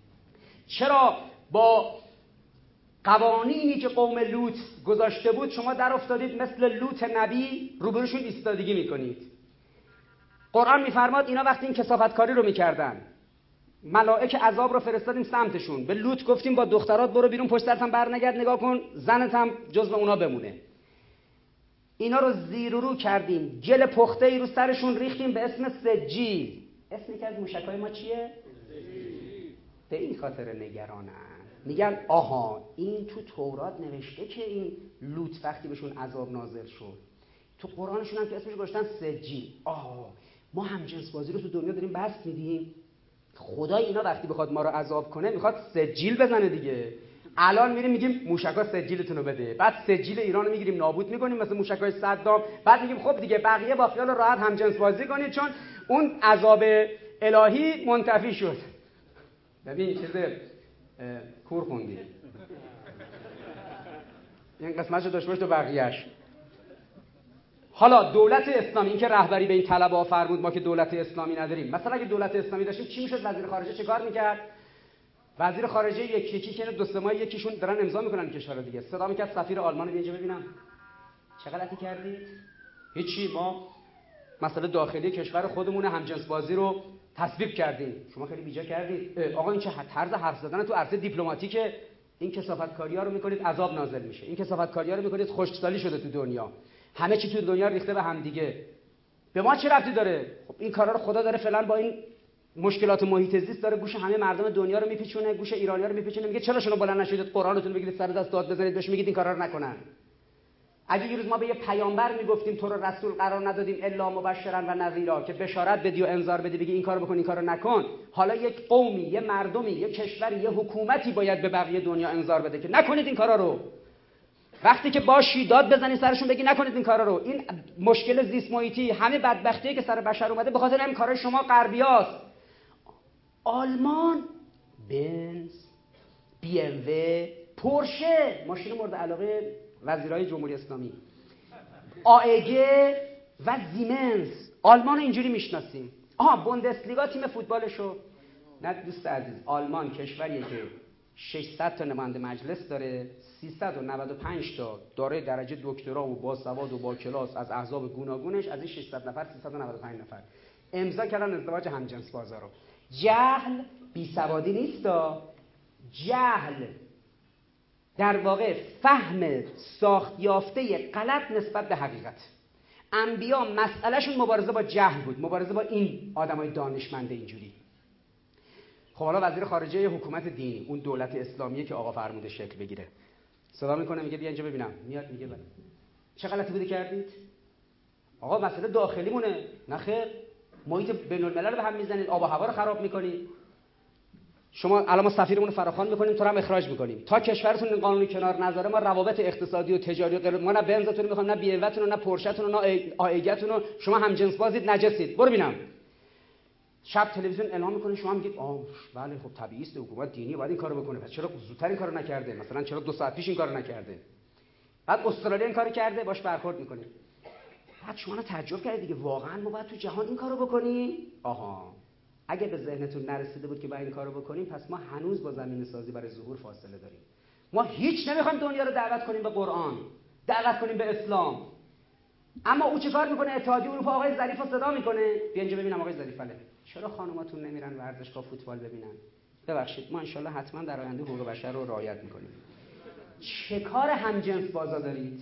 چرا با قوانینی که قوم لوط گذاشته بود شما در افتادید مثل لوط نبی روبروشون ایستادگی میکنید؟ قرآن میفرماد اینا وقتی این کثافتکاری رو میکردن ملائکه عذاب رو فرستادیم سمتشون. به لوط گفتیم با دخترات برو بیرون، پشت سرت هم برنگرد نگاه کن، زنت هم جزو اونا بمونه. اینا رو زیر و رو کردیم، گل پخته ای رو سرشون ریختیم به اسم سجیل. اسم یکی از موشکای ما چیه؟ به این خاطر نگرانن. میگن آها این تو تورات نوشته که این لوط وقتی بهشون عذاب نازل شد، تو قرآنشون هم که اسمش گذاشتن سجیل. آها ما همجنس بازی رو تو دنیا داریم بست میدیم، خدای اینا وقتی بخواد ما رو عذاب کنه میخواد سجیل بزنه دیگه. الان میریم میگیم موشکا سجیلتون رو بده، بعد سجیل ایران رو میگیریم نابود میکنیم مثل موشکای صدام، بعد میگیم خب دیگه بقیه با خیال راحت همجنس بازی کنید چون اون عذاب الهی منتفی شد. ببین چیز کور خوندی. این قسمتشو داشت باش تو بقیه‌اش. حالا دولت اسلامی، این که رهبری به این طلبه‌ها فرمود ما که دولت اسلامی نداریم. مثلا اگه دولت اسلامی داشتیم چی میشد؟ وزیر خارجه چه کار میکرد؟ وزیر خارجه یکی که دو سه ماه یکیشون دارن امضا میکنن کشورها دیگه، صدا میکرد سفیر آلمان رو اینجا ببینم چه غلطی کردید؟ هیچی، ما مسئله داخلی کشور خودمون همجنس بازی رو تصویب کردیم، شما خیلی بیجا کردید. آقا این چه طرز حرف زدن تو عرصه دیپلماتیکه؟ این کثافتکاری‌ها رو میکنید عذاب نازل میشه، این کثافتکاری‌ها رو میکنید خشکسالی شده تو دنیا، همه چی تو دنیا ریخته به هم دیگه. به ما چه ربطی داره؟ خب این کارا رو خدا داره فعلا با این مشکلات محیط زیست داره گوش همه مردم دنیا رو میپیچونه، گوش ایرانی‌ها رو میپیچونه، میگه چرا شما بلند نشدید قرآنتون بگیرید سر دست داد بزنید بهش میگید این کارا رو نکنن. اگه یه روز ما به یه پیامبر میگفتیم تو رو رسول قرار ندادیم الا مبشرا و نذیرا که بشارت بدی و انذار بدی، بگی این کارو بکن این کارو نکن، حالا یک قومی، یه مردمی، یه کشوری، یه حکومتی باید به بقیه دنیا انذار بده که نکنید این کارا رو. وقتی که باشی داد بزنی سرشون بگی نکنید این کارا رو. این مشکل زیست محیطی، همه بدبختی که سر بشر اومده به خاطر همین کارهای شما غربیاست. آلمان بنز، بی ام و، پورشه، ماشین مورد علاقه وزیرای جمهوری اسلامی، AEG و زیمنز. آلمان رو اینجوری میشناسیم. بوندسلیگا تیم فوتبالشو. نه دوست عزیز، آلمان کشوریه که 600 تا نماینده مجلس داره، 395 تا دارای درجه دکترا و باسواد و با کلاس از احزاب گوناگونش، از این 600 نفر 395 نفر امضا کردن ازدواج همجنس بازا رو. جهل بیسوادی نیستا، جهل در واقع فهم ساخت یافته غلط نسبت به حقیقت. انبیا مسئلهشون مبارزه با جهل بود، مبارزه با این آدمای دانشمند اینجوری. خب حالا وزیر خارجه حکومت دینی، اون دولت اسلامیه که آقا فرموده شکل بگیره، صدا میکنه میگه بیا اینجا ببینم، میاد میگه بله چه غلطی بوده کردید؟ آقا مسئله داخلیمونه. نه خیر، محیط بین الملل رو به هم میزنید، آب و هوا رو خراب میکنید. شما الان ما سفیرمون رو فراخوان میکنیم، تو رو هم اخراج میکنیم. تا کشورتون این قانونی کنار نذاره ما روابط اقتصادی و تجاری و غیره، ما نه بنزتون میخوام، نه بی ام وتون، نه پورشه‌تون، نه آیگتون. شما هم جنس بازید، نجسید، برو ببینم. شب تلویزیون اعلام میکنه، شما میگید بله خب طبیعی است، حکومت دینی باید این کارو بکنه، پس چرا زودتر این کارو نکرده؟ مثلا چرا 2 ساعت پیش این کارو نکرده؟ بعد استرالیا این کارو کرده، باش برخورد میکنید. بعد شما تعجب کردید دیگه، واقعا ما باید تو جهان این کارو بکنیم؟ اگه به ذهنتون نرسیده بود که باید این کارو بکنیم، پس ما هنوز با زمینه سازی برای ظهور فاصله داریم. ما هیچ نمیخوایم دنیا رو دعوت کنیم به قرآن، دعوت کنیم به اسلام. اما او چه کار میکنه؟ اتحادیه اروپا آقای ظریف رو صدا میکنه، بیا اینجا ببینم آقای ظریف، چرا خانوماتون نمیرن ورزشگاه فوتبال ببینن؟ ببخشید ما انشالله حتما در آینده حقوق بشر رو رعایت میکنیم. چه کار همجنس بازا دارید؟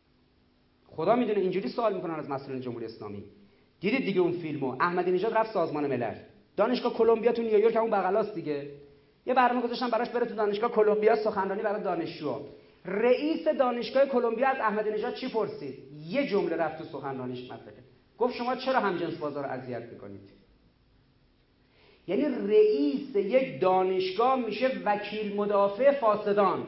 خدا میدونه اینجوری سوال میکنن از مسئولین جمهوری اسلامی. دیدید دیگه اون فیلمو؟ احمدی نژاد رفت سازمان ملل، دانشگاه کلمبیا تو نیویورک، همون بغلاست دیگه، یه برنامه گذاشتن براش بره تو دانشگاه کلمبیا سخنرانی برای دانشجوها. رئیس دانشگاه کلمبیا از احمدی نژاد چی پرسید؟ یه جمله رفت تو سخنرانیش مطرح کرد، گفت شما چرا همجنس بازا رو اذیت میکنید؟ یعنی رئیس یک دانشگاه میشه وکیل مدافع فاسدان.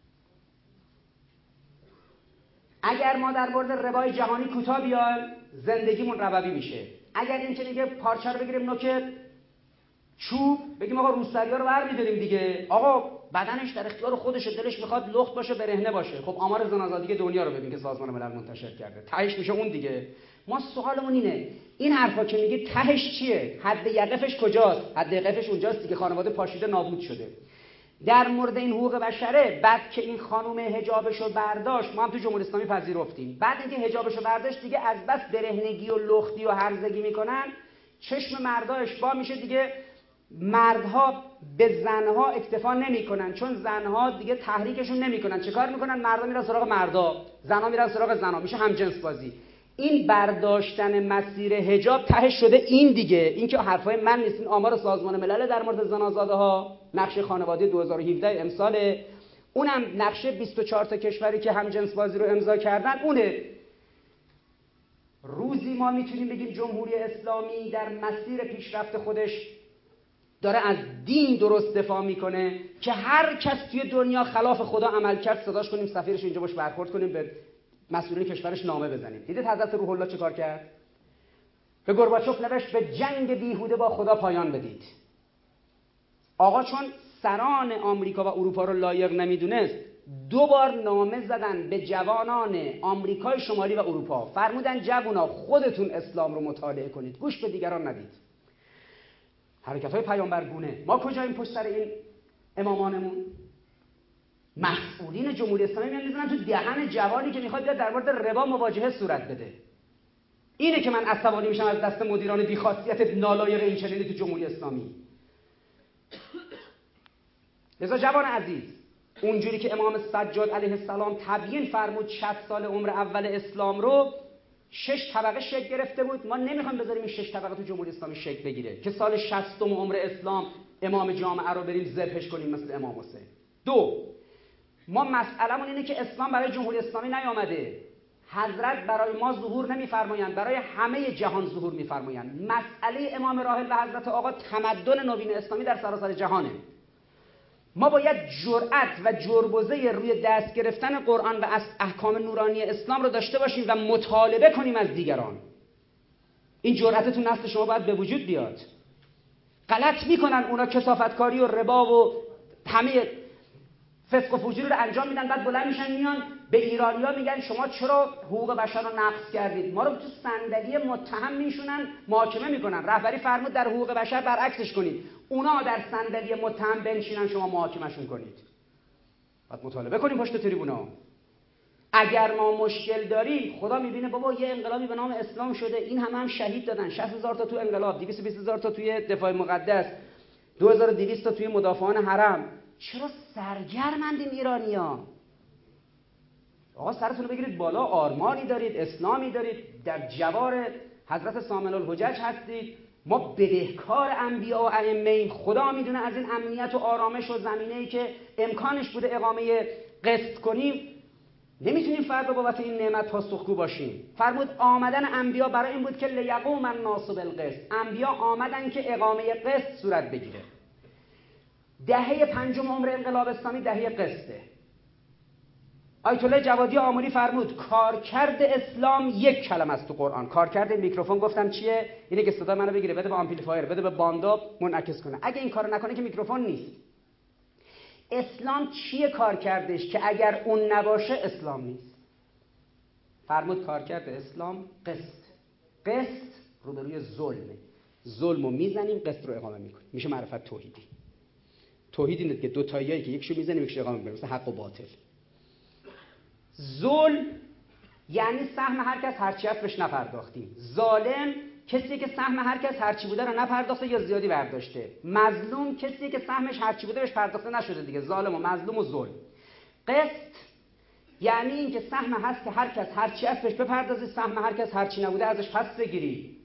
اگر ما در مورد ربای جهانی کوتاه بیایم، زندگیمون ربوی میشه. اگر این که میگه پارچه رو بگیریم نوک چوب، بگیم آقا روسری‌ها رو برمی‌داریم دیگه، آقا بدنش در اختیار خودشه، دلش میخواد لخت باشه برهنه باشه. خب آمار زن آزادی دنیا رو ببین که سازمان ملل منتشر کرده، تهش میشه اون دیگه. ما سوالمون اینه، این حرفا که میگه تهش چیه؟ حد یقفش کجاست؟ حد یقفش اونجاست دیگه، خانواده پاشیده نابود شده. در مورد این حقوق بشره، بعد که این خانم حجابشو برداشت، ما هم تو جمهوری اسلامی پذیرفتیم، بعد اینکه حجابشو برداشت دیگه از بس برهنگی و لختی و هرزگی میکنن، چشم مردا اشباع میشه دیگه. مردها به زنها اکتفا نمیکنن، چون زنها دیگه تحریکشون نمیکنن. چه کار میکنن؟ مردا میرن سراغ مردا، زنها میرن سراغ زنها، میشه همجنس بازی. این برداشتن مسیر حجاب تهش شده این دیگه. این که حرفای من نیست، این آمار سازمان ملل در مورد زنازاده ها، نقشه خانواده 2017 امسال، اونم نقشه 24 تا کشوری که همجنس بازی رو امضا کردن اونه. روزی ما میتونیم بگیم جمهوری اسلامی در مسیر پیشرفت خودش داره از دین درست دفاع میکنه که هر کس توی دنیا خلاف خدا عمل کرد صداش کنیم، سفیرش اینجا باش برخورد کنیم، به مسئولین کشورش نامه بزنیم. دیدید حضرت روح الله چه کار کرد؟ به گورباچوف نوشت به جنگ بیهوده با خدا پایان بدید. آقا چون افسران آمریکا و اروپا رو لایق نمیدونست، 2 بار نامه زدن به جوانان آمریکای شمالی و اروپا، فرمودن جوانا خودتون اسلام رو مطالعه کنید، گوش به دیگران ندید. حرکت‌های پیامبرگونه. ما کجاییم پشت سر این امامانمون؟ مسئولین جمهوری اسلامی میان میزنن تو دهن جوانی که میخواد بیاد در مورد ربا مواجهه صورت بده. اینه که من عصبانی میشم از دست مدیران بی‌خاصیت نالایق این چنینی تو جمهوری اسلامی. لذا جوان عزیز، اونجوری که امام سجاد علیه السلام تبیین فرمود 60 سال عمر اول اسلام رو 6 طبقه شکل گرفته بود، ما نمیخوایم بذاریم این 6 طبقه تو جمهوری اسلامی شکل بگیره که سال 60 عمر اسلام امام جامعه رو بریم ذبحش کنیم مثل امام حسین. 2، ما مسئله‌مون اینه که اسلام برای جمهوری اسلامی نیامده. حضرت برای ما ظهور نمی‌فرمایند، برای همه جهان ظهور می‌فرمایند. مسئله امام راحل و حضرت آقا تمدن نوین اسلامی در سراسر جهانه. ما باید جرأت و جربزه روی دست گرفتن قرآن و احکام نورانی اسلام رو داشته باشیم و مطالبه کنیم از دیگران. این جرأت تو نسل شما باید به وجود بیاد. غلط میکنن اونا کثافتکاری و ربا و همه فسق و فجور رو انجام میدن، بعد بلند میشن میان به ایرانیا میگن شما چرا حقوق بشر رو نقض کردید. ما رو تو صندلی متهم میشونن، محاکمه میکنن. رهبری فرمود در حقوق بشر برعکسش کنید، اونا در صندلی متهم بنشینن شما محاکمهشون کنید. بعد مطالبه کنیم پشت تریبونا. اگر ما مشکل داریم، خدا میبینه بابا یه انقلابی به نام اسلام شده، این هم شهید دادن، 60,000 تا تو انقلاب، 220,000 تا توی دفاع مقدس، 2200 تا توی مدافعان حرم. چرا سرگرمند این ایرانی‌ها؟ آقا سرتون رو بگیرید بالا، آرمانی دارید، اسلامی دارید، در جوار حضرت سامن الحجج هستید. ما بدهکار انبیا و ائمه ایم. خدا میدونه از این امنیت و آرامش و زمینه‌ای که امکانش بوده اقامه قسط کنیم نمیتونیم فردا بابت این نعمت پاسخگو باشیم. فرمود آمدن انبیا برای این بود که لیقوم الناس بالقسط. انبیا آمدن که اقامه قسط صورت بگیره. دهه 5 عمر انقلاب اسلامی دهه قسطه. آیت الله جوادی آملی فرمود کارکرد اسلام 1 کلمه است تو قرآن. کارکرد میکروفون گفتم چیه؟ اینه که صدا منو بگیره، بده به آمپلیفایر، بده به باندا منعکس کنه. اگه این کارو نکنه که میکروفون نیست. اسلام چیه کارکردش که اگر اون نباشه اسلام نیست؟ فرمود کارکرد اسلام قسط. قسط روبروی ظلمه. ظلمو میزنیم، قسط رو اقامه میکنیم. میشه معرفت توحیدی. توحید اینه که دو تاییایی که یکشو میزنیم یکشو اقامه میکنیم، مثل حق و باطل. ظلم یعنی سهم هر کس هرچی هست بهش نپرداختیم. ظالم کسی که سهم هر کس هرچی بوده رو نپرداخته یا زیادی برداشته. مظلوم کسی که سهمش هرچی بوده بهش پرداخته نشده دیگه. ظالم و مظلوم و ظلم. قسط یعنی این که سهم هست که هر کس هرچی هست بهش بپردازی، سهم هر کس هرچی نبوده ازش پس بگیری.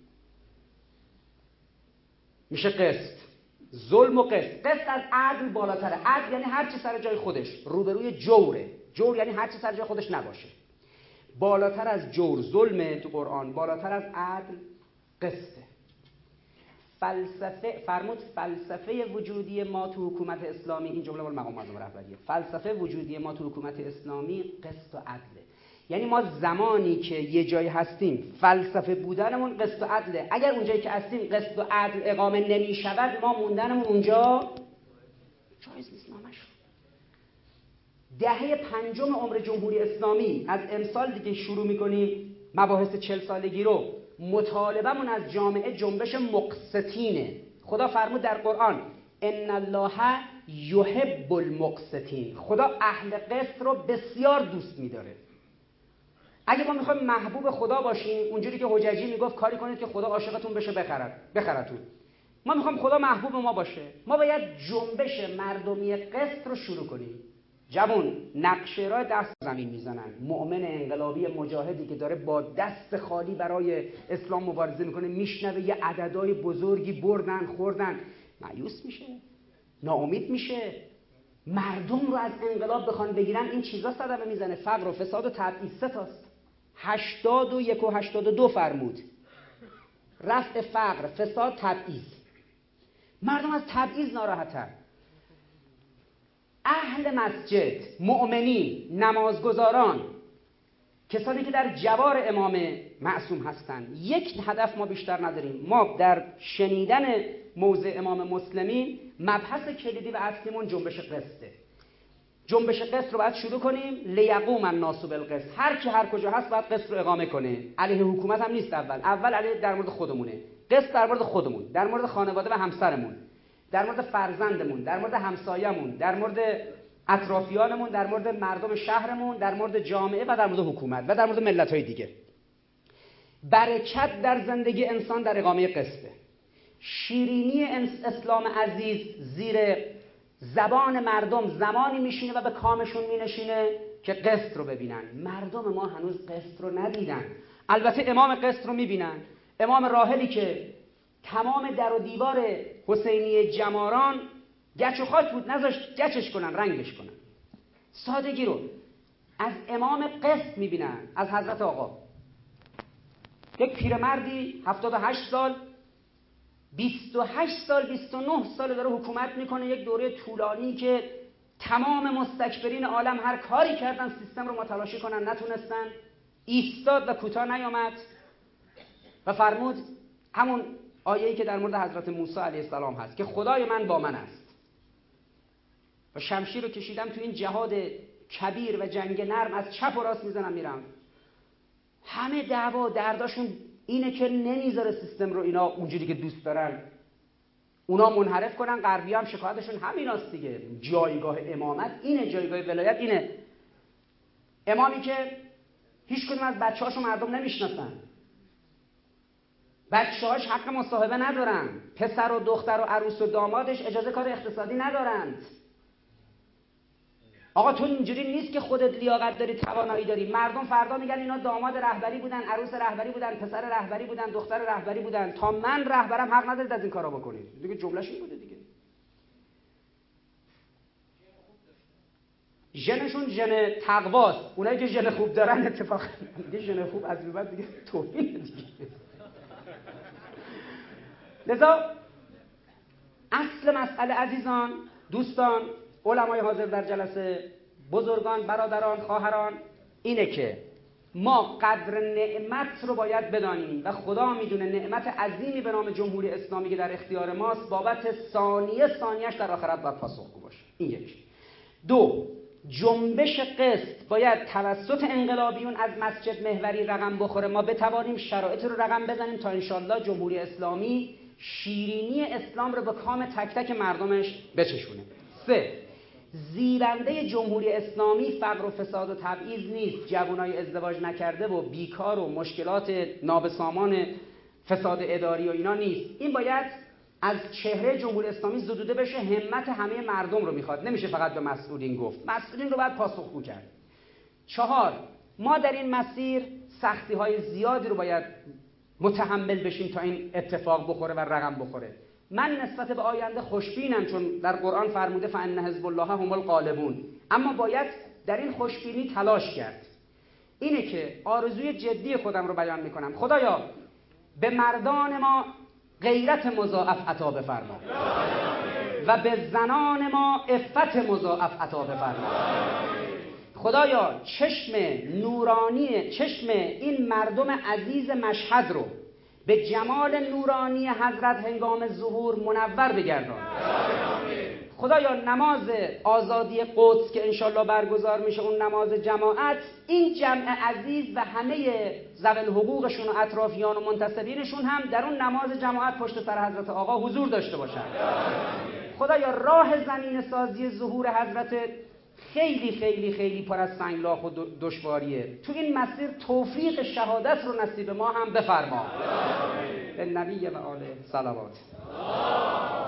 میشه قسط. ظلم و قسط. قسط از عدل بالاتره. عدل یعنی هر چی سر جای خودش، روبروی جوره. جور یعنی هر چی سر جای خودش نباشه. بالاتر از جور ظلمه تو قرآن، بالاتر از عدل قسطه. فلسفه فرمود فلسفه وجودی ما تو حکومت اسلامی، این جمله مال مقام معظم رهبریه، فلسفه وجودی ما تو حکومت اسلامی قسط و عدله. یعنی ما زمانی که یه جایی هستیم فلسفه بودنمون قسط و عدله. اگر اونجایی که هستیم قسط و عدل اقامه نمی‌شود، ما موندنمون اونجا جایز نیست. نامش دهه 5 عمر جمهوری اسلامی، از امسال دیگه شروع میکنیم مباحث 40 سالگی رو. مطالبمون از جامعه جنبش مقسطینه. خدا فرمود در قرآن ان الله یحب المقسطین. خدا اهل قسط رو بسیار دوست میداره. اگه ما میخوایم محبوب خدا باشیم، اونجوری که حججی میگفت کاری کنید که خدا عاشقتون بشه بخرتون. ما میخوایم خدا محبوب ما باشه، ما باید جنبش مردمی قسط رو شروع کنیم. جوان نقشه را دست زمین میزنن. مؤمن انقلابی مجاهدی که داره با دست خالی برای اسلام مبارزه میکنه، میشنوه یه عددهای بزرگی بردن خوردن، مایوس میشه، ناامید میشه. مردم رو از انقلاب بخوان بگیرن، این چیزا صدمه میزنه. فقر و فساد و تبعیض 3 تاست. 81 و 82 فرمود. رفع فقر، فساد، تبعیض. مردم از تبعیض ناراحتن. اهل مسجد، مؤمنین، نمازگزاران کسانی که در جوار امام معصوم هستند. یک هدف ما بیشتر نداریم. ما در شنیدن موضع امام مسلمین مبحث کلیدی و اصلیمون جنبش قسطه. جنبش قسط رو باید شروع کنیم. لیقوم الناس بالقسط. هر کی هر کجا هست باید قسط رو اقامه کنه. علیه حکومت هم نیست. اول علیه در مورد خودمونه. قسط در مورد خودمون، در مورد خانواده و همسرمون، در مورد فرزندمون، در مورد همسایه‌مون، در مورد اطرافیانمون، در مورد مردم شهرمون، در مورد جامعه و در مورد حکومت و در مورد ملت‌های دیگه. برکت در زندگی انسان در اقامه قسطه. شیرینی اسلام عزیز زیر زبان مردم زمانی میشینه و به کامشون مینشینه که قسط رو ببینن. مردم ما هنوز قسط رو ندیدن. البته امام قسط رو میبینن. امام راحلی که تمام در و دیوار حسینیه جماران گچ و خاک بود، نذاشت گچش کنن، رنگش کنن. سادگی رو از امام قسط میبینن، از حضرت آقا. یک پیرمردی 78 سال 28 سال 29 سال داره حکومت میکنه. یک دوره طولانی که تمام مستکبرین عالم هر کاری کردن سیستم رو متلاشی کنن، نتونستن. ایستاد و کوتاه نیامد و فرمود همون آیه‌ای که در مورد حضرت موسی علیه السلام هست که خدای من با من است و شمشیر رو کشیدم تو این جهاد کبیر و جنگ نرم، از چپ و راست میزنم میرم. همه دعوا درداشون اینه که نمیذاره سیستم رو اینا اونجوری که دوست دارن اونا منحرف کنن. غربی هم شکایتشون همیناست دیگه. جایگاه امامت اینه، جایگاه ولایت اینه. امامی که هیچ کدوم از بچه‌هاشو مردم نمیشناسن، بچه‌هاش حق مصاحبه ندارن، پسر و دختر و عروس و دامادش اجازه کار اقتصادی ندارند. آقا تو اینجوری نیست که خودت لیاقت داری، توانایی داری. مردم فردا میگن اینا داماد رهبری بودن، عروس رهبری بودن، پسر رهبری بودن، دختر رهبری بودن. تا من رهبرم حق ندارید از این کارا بکنید. دیگه جمله‌ش این بوده دیگه. ژنشون ژن تقواست. اونایی که ژن خوب دارن اتفاقا دیگه ژن خوب از این بعد دیگه توهینه دیگه. لذا اصل مسئله عزیزان، دوستان، علمای حاضر در جلسه، بزرگان، برادران، خواهران، اینه که ما قدر نعمت رو باید بدانیم و خدا میدونه نعمت عظیمی به نام جمهوری اسلامی که در اختیار ماست بابت ثانیه‌اش در آخرت باید پاسخگو باشه. این یک. دو، جنبش قسط باید توسط انقلابیون از مسجد محوری رقم بخوره. ما بتوانیم شرایط رو رقم بزنیم تا انشالله جمهوری اسلامی شیرینی اسلام رو به کام تک تک مردمش بچشونه. سه، زیرنده جمهوری اسلامی فقر و فساد و تبعیض نیست. جوانای ازدواج نکرده و بیکار و مشکلات نابسامان فساد اداری و اینا نیست. این باید از چهره جمهوری اسلامی زدوده بشه. همت همه مردم رو میخواد، نمیشه فقط به مسئولین گفت. مسئولین رو باید پاسخگو کرد. چهار، ما در این مسیر سختی‌های زیادی رو باید متحمل بشیم تا این اتفاق بخوره و رقم بخوره. من نسبت به آینده خوشبینم چون در قرآن فرموده فان حزب الله هم الغالبون. اما باید در این خوشبینی تلاش کرد. اینه که آرزوی جدی خودم رو بیان میکنم. خدایا به مردان ما غیرت مضاعف عطا بفرما و به زنان ما عفت مضاعف عطا بفرما. خدایا چشم نورانی، چشم این مردم عزیز مشهد رو به جمال نورانی حضرت هنگام ظهور منور بگردان. خدایا نماز آزادی قدس که انشالله برگزار میشه، اون نماز جماعت، این جمع عزیز و همه ذوی حقوقشون و اطرافیان و منتسبینشون هم در اون نماز جماعت پشت سر حضرت آقا حضور داشته باشن. خدایا راه زمین سازی ظهور حضرت خیلی خیلی خیلی پر از سنگلاخ و دشواریه. تو این مسیر توفیق شهادت رو نصیب ما هم بفرما. به نبی و آله صلوات.